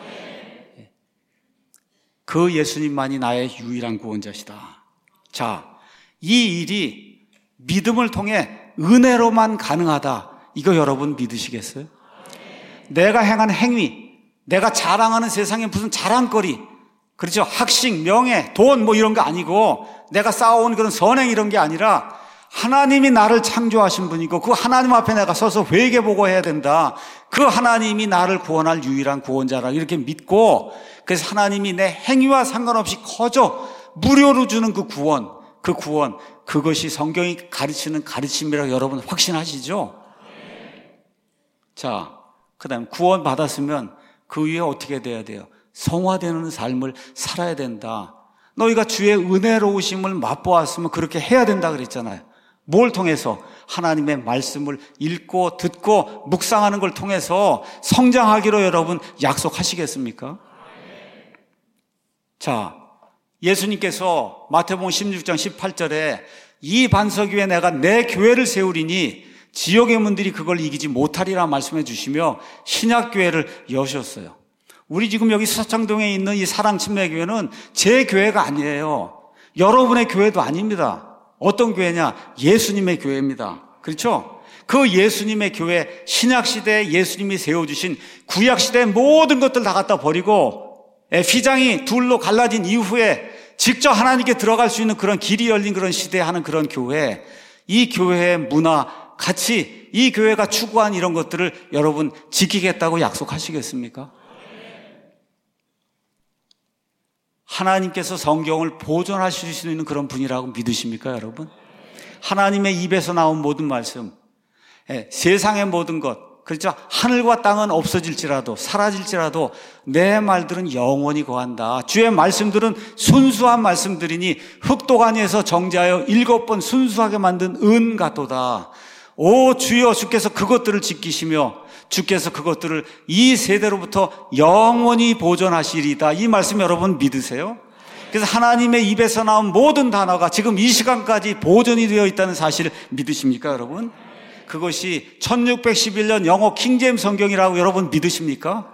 그 예수님만이 나의 유일한 구원자시다. 자, 이 일이 믿음을 통해 은혜로만 가능하다. 이거 여러분 믿으시겠어요? 내가 행한 행위, 내가 자랑하는 세상에 무슨 자랑거리, 그렇죠, 학식, 명예, 돈 뭐 이런 거 아니고, 내가 쌓아온 그런 선행 이런 게 아니라 하나님이 나를 창조하신 분이고 그 하나님 앞에 내가 서서 회개보고해야 된다. 그 하나님이 나를 구원할 유일한 구원자라 이렇게 믿고, 그래서 하나님이 내 행위와 상관없이 커져 무료로 주는 그 구원, 그것이 성경이 가르치는 가르침이라고 여러분 확신하시죠? 자, 그 다음에 구원 받았으면 그 위에 어떻게 돼야 돼요? 성화되는 삶을 살아야 된다. 너희가 주의 은혜로우심을 맛보았으면 그렇게 해야 된다 그랬잖아요. 뭘 통해서? 하나님의 말씀을 읽고 듣고 묵상하는 걸 통해서 성장하기로 여러분 약속하시겠습니까? 자, 예수님께서 마태복음 16장 18절에 이 반석 위에 내가 내 교회를 세우리니 지옥의 문들이 그걸 이기지 못하리라 말씀해 주시며 신약교회를 여셨어요. 우리 지금 여기 수사창동에 있는 이 사랑침례교회는 제 교회가 아니에요. 여러분의 교회도 아닙니다. 어떤 교회냐? 예수님의 교회입니다. 그렇죠? 그 예수님의 교회, 신약시대에 예수님이 세워주신 구약시대의 모든 것들 다 갖다 버리고 휘장이 둘로 갈라진 이후에 직접 하나님께 들어갈 수 있는 그런 길이 열린 그런 시대에 하는 그런 교회, 이 교회의 문화, 같이 이 교회가 추구한 이런 것들을 여러분 지키겠다고 약속하시겠습니까? 하나님께서 성경을 보존하실 수 있는 그런 분이라고 믿으십니까, 여러분? 하나님의 입에서 나온 모든 말씀, 세상의 모든 것, 그렇죠? 하늘과 땅은 없어질지라도 사라질지라도 내 말들은 영원히 거한다. 주의 말씀들은 순수한 말씀들이니 흙도가니에서 정제하여 7번 순수하게 만든 은 같도다. 오 주여, 주께서 그것들을 지키시며 주께서 그것들을 이 세대로부터 영원히 보존하시리다. 이 말씀 여러분 믿으세요? 그래서 하나님의 입에서 나온 모든 단어가 지금 이 시간까지 보존이 되어 있다는 사실을 믿으십니까, 여러분? 그것이 1611년 영어 킹제임스 성경이라고 여러분 믿으십니까?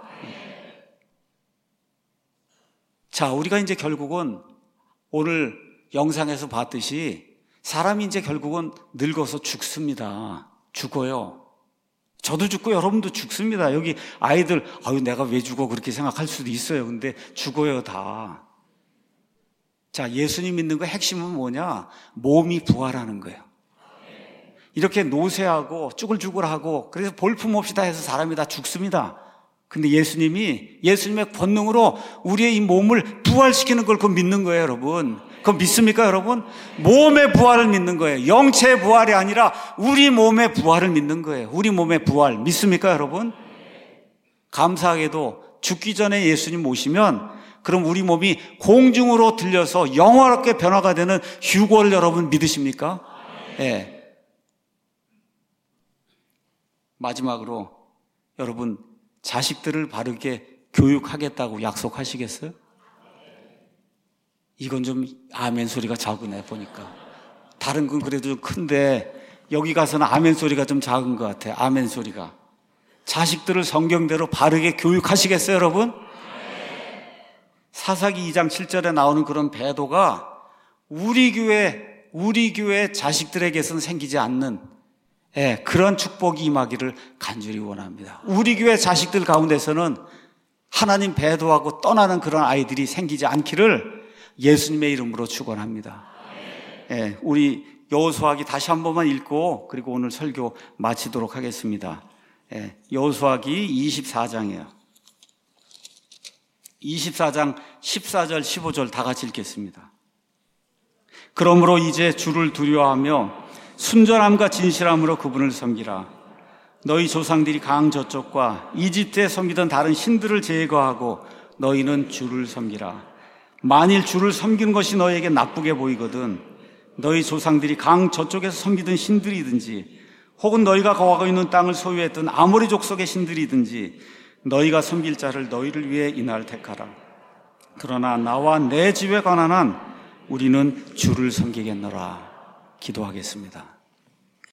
자, 우리가 이제 결국은 오늘 영상에서 봤듯이 사람이 이제 결국은 늙어서 죽습니다. 죽어요. 저도 죽고 여러분도 죽습니다. 여기 아이들, 아유, 내가 왜 죽어? 그렇게 생각할 수도 있어요. 근데 죽어요, 다. 자, 예수님 믿는 거 핵심은 뭐냐? 몸이 부활하는 거예요. 이렇게 노쇠하고 쭈글쭈글하고 그래서 볼품없이 다 해서 사람이 다 죽습니다. 근데 예수님의 권능으로 우리의 이 몸을 부활시키는 걸 그거 믿는 거예요, 여러분. 그거 믿습니까, 여러분? 몸의 부활을 믿는 거예요. 영체의 부활이 아니라 우리 몸의 부활을 믿는 거예요. 우리 몸의 부활 믿습니까, 여러분? 감사하게도 죽기 전에 예수님 오시면 그럼 우리 몸이 공중으로 들려서 영원하게 변화가 되는 휴거를 여러분 믿으십니까? 예. 마지막으로 여러분 자식들을 바르게 교육하겠다고 약속하시겠어요? 이건 좀 아멘 소리가 작으네 보니까. 다른 건 그래도 좀 큰데 여기 가서는 아멘 소리가 좀 작은 것 같아요. 아멘 소리가. 자식들을 성경대로 바르게 교육하시겠어요, 여러분? 사사기 2장 7절에 나오는 그런 배도가 우리 교회 자식들에게서는 생기지 않는 그런 축복이 임하기를 간절히 원합니다. 우리 교회 자식들 가운데서는 하나님 배도하고 떠나는 그런 아이들이 생기지 않기를 예수님의 이름으로 축원합니다. 우리 여호수아기 다시 한 번만 읽고 그리고 오늘 설교 마치도록 하겠습니다. 여호수아기 24장이에요. 24장 14절 15절 다 같이 읽겠습니다. 그러므로 이제 주를 두려워하며 순전함과 진실함으로 그분을 섬기라. 너희 조상들이 강 저쪽과 이집트에 섬기던 다른 신들을 제거하고 너희는 주를 섬기라. 만일 주를 섬기는 것이 너희에게 나쁘게 보이거든 너희 조상들이 강 저쪽에서 섬기던 신들이든지 혹은 너희가 거하고 있는 땅을 소유했던 아모리 족속의 신들이든지 너희가 섬길 자를 너희를 위해 이날 택하라. 그러나 나와 내 집에 관한 한 우리는 주를 섬기겠노라. 기도하겠습니다.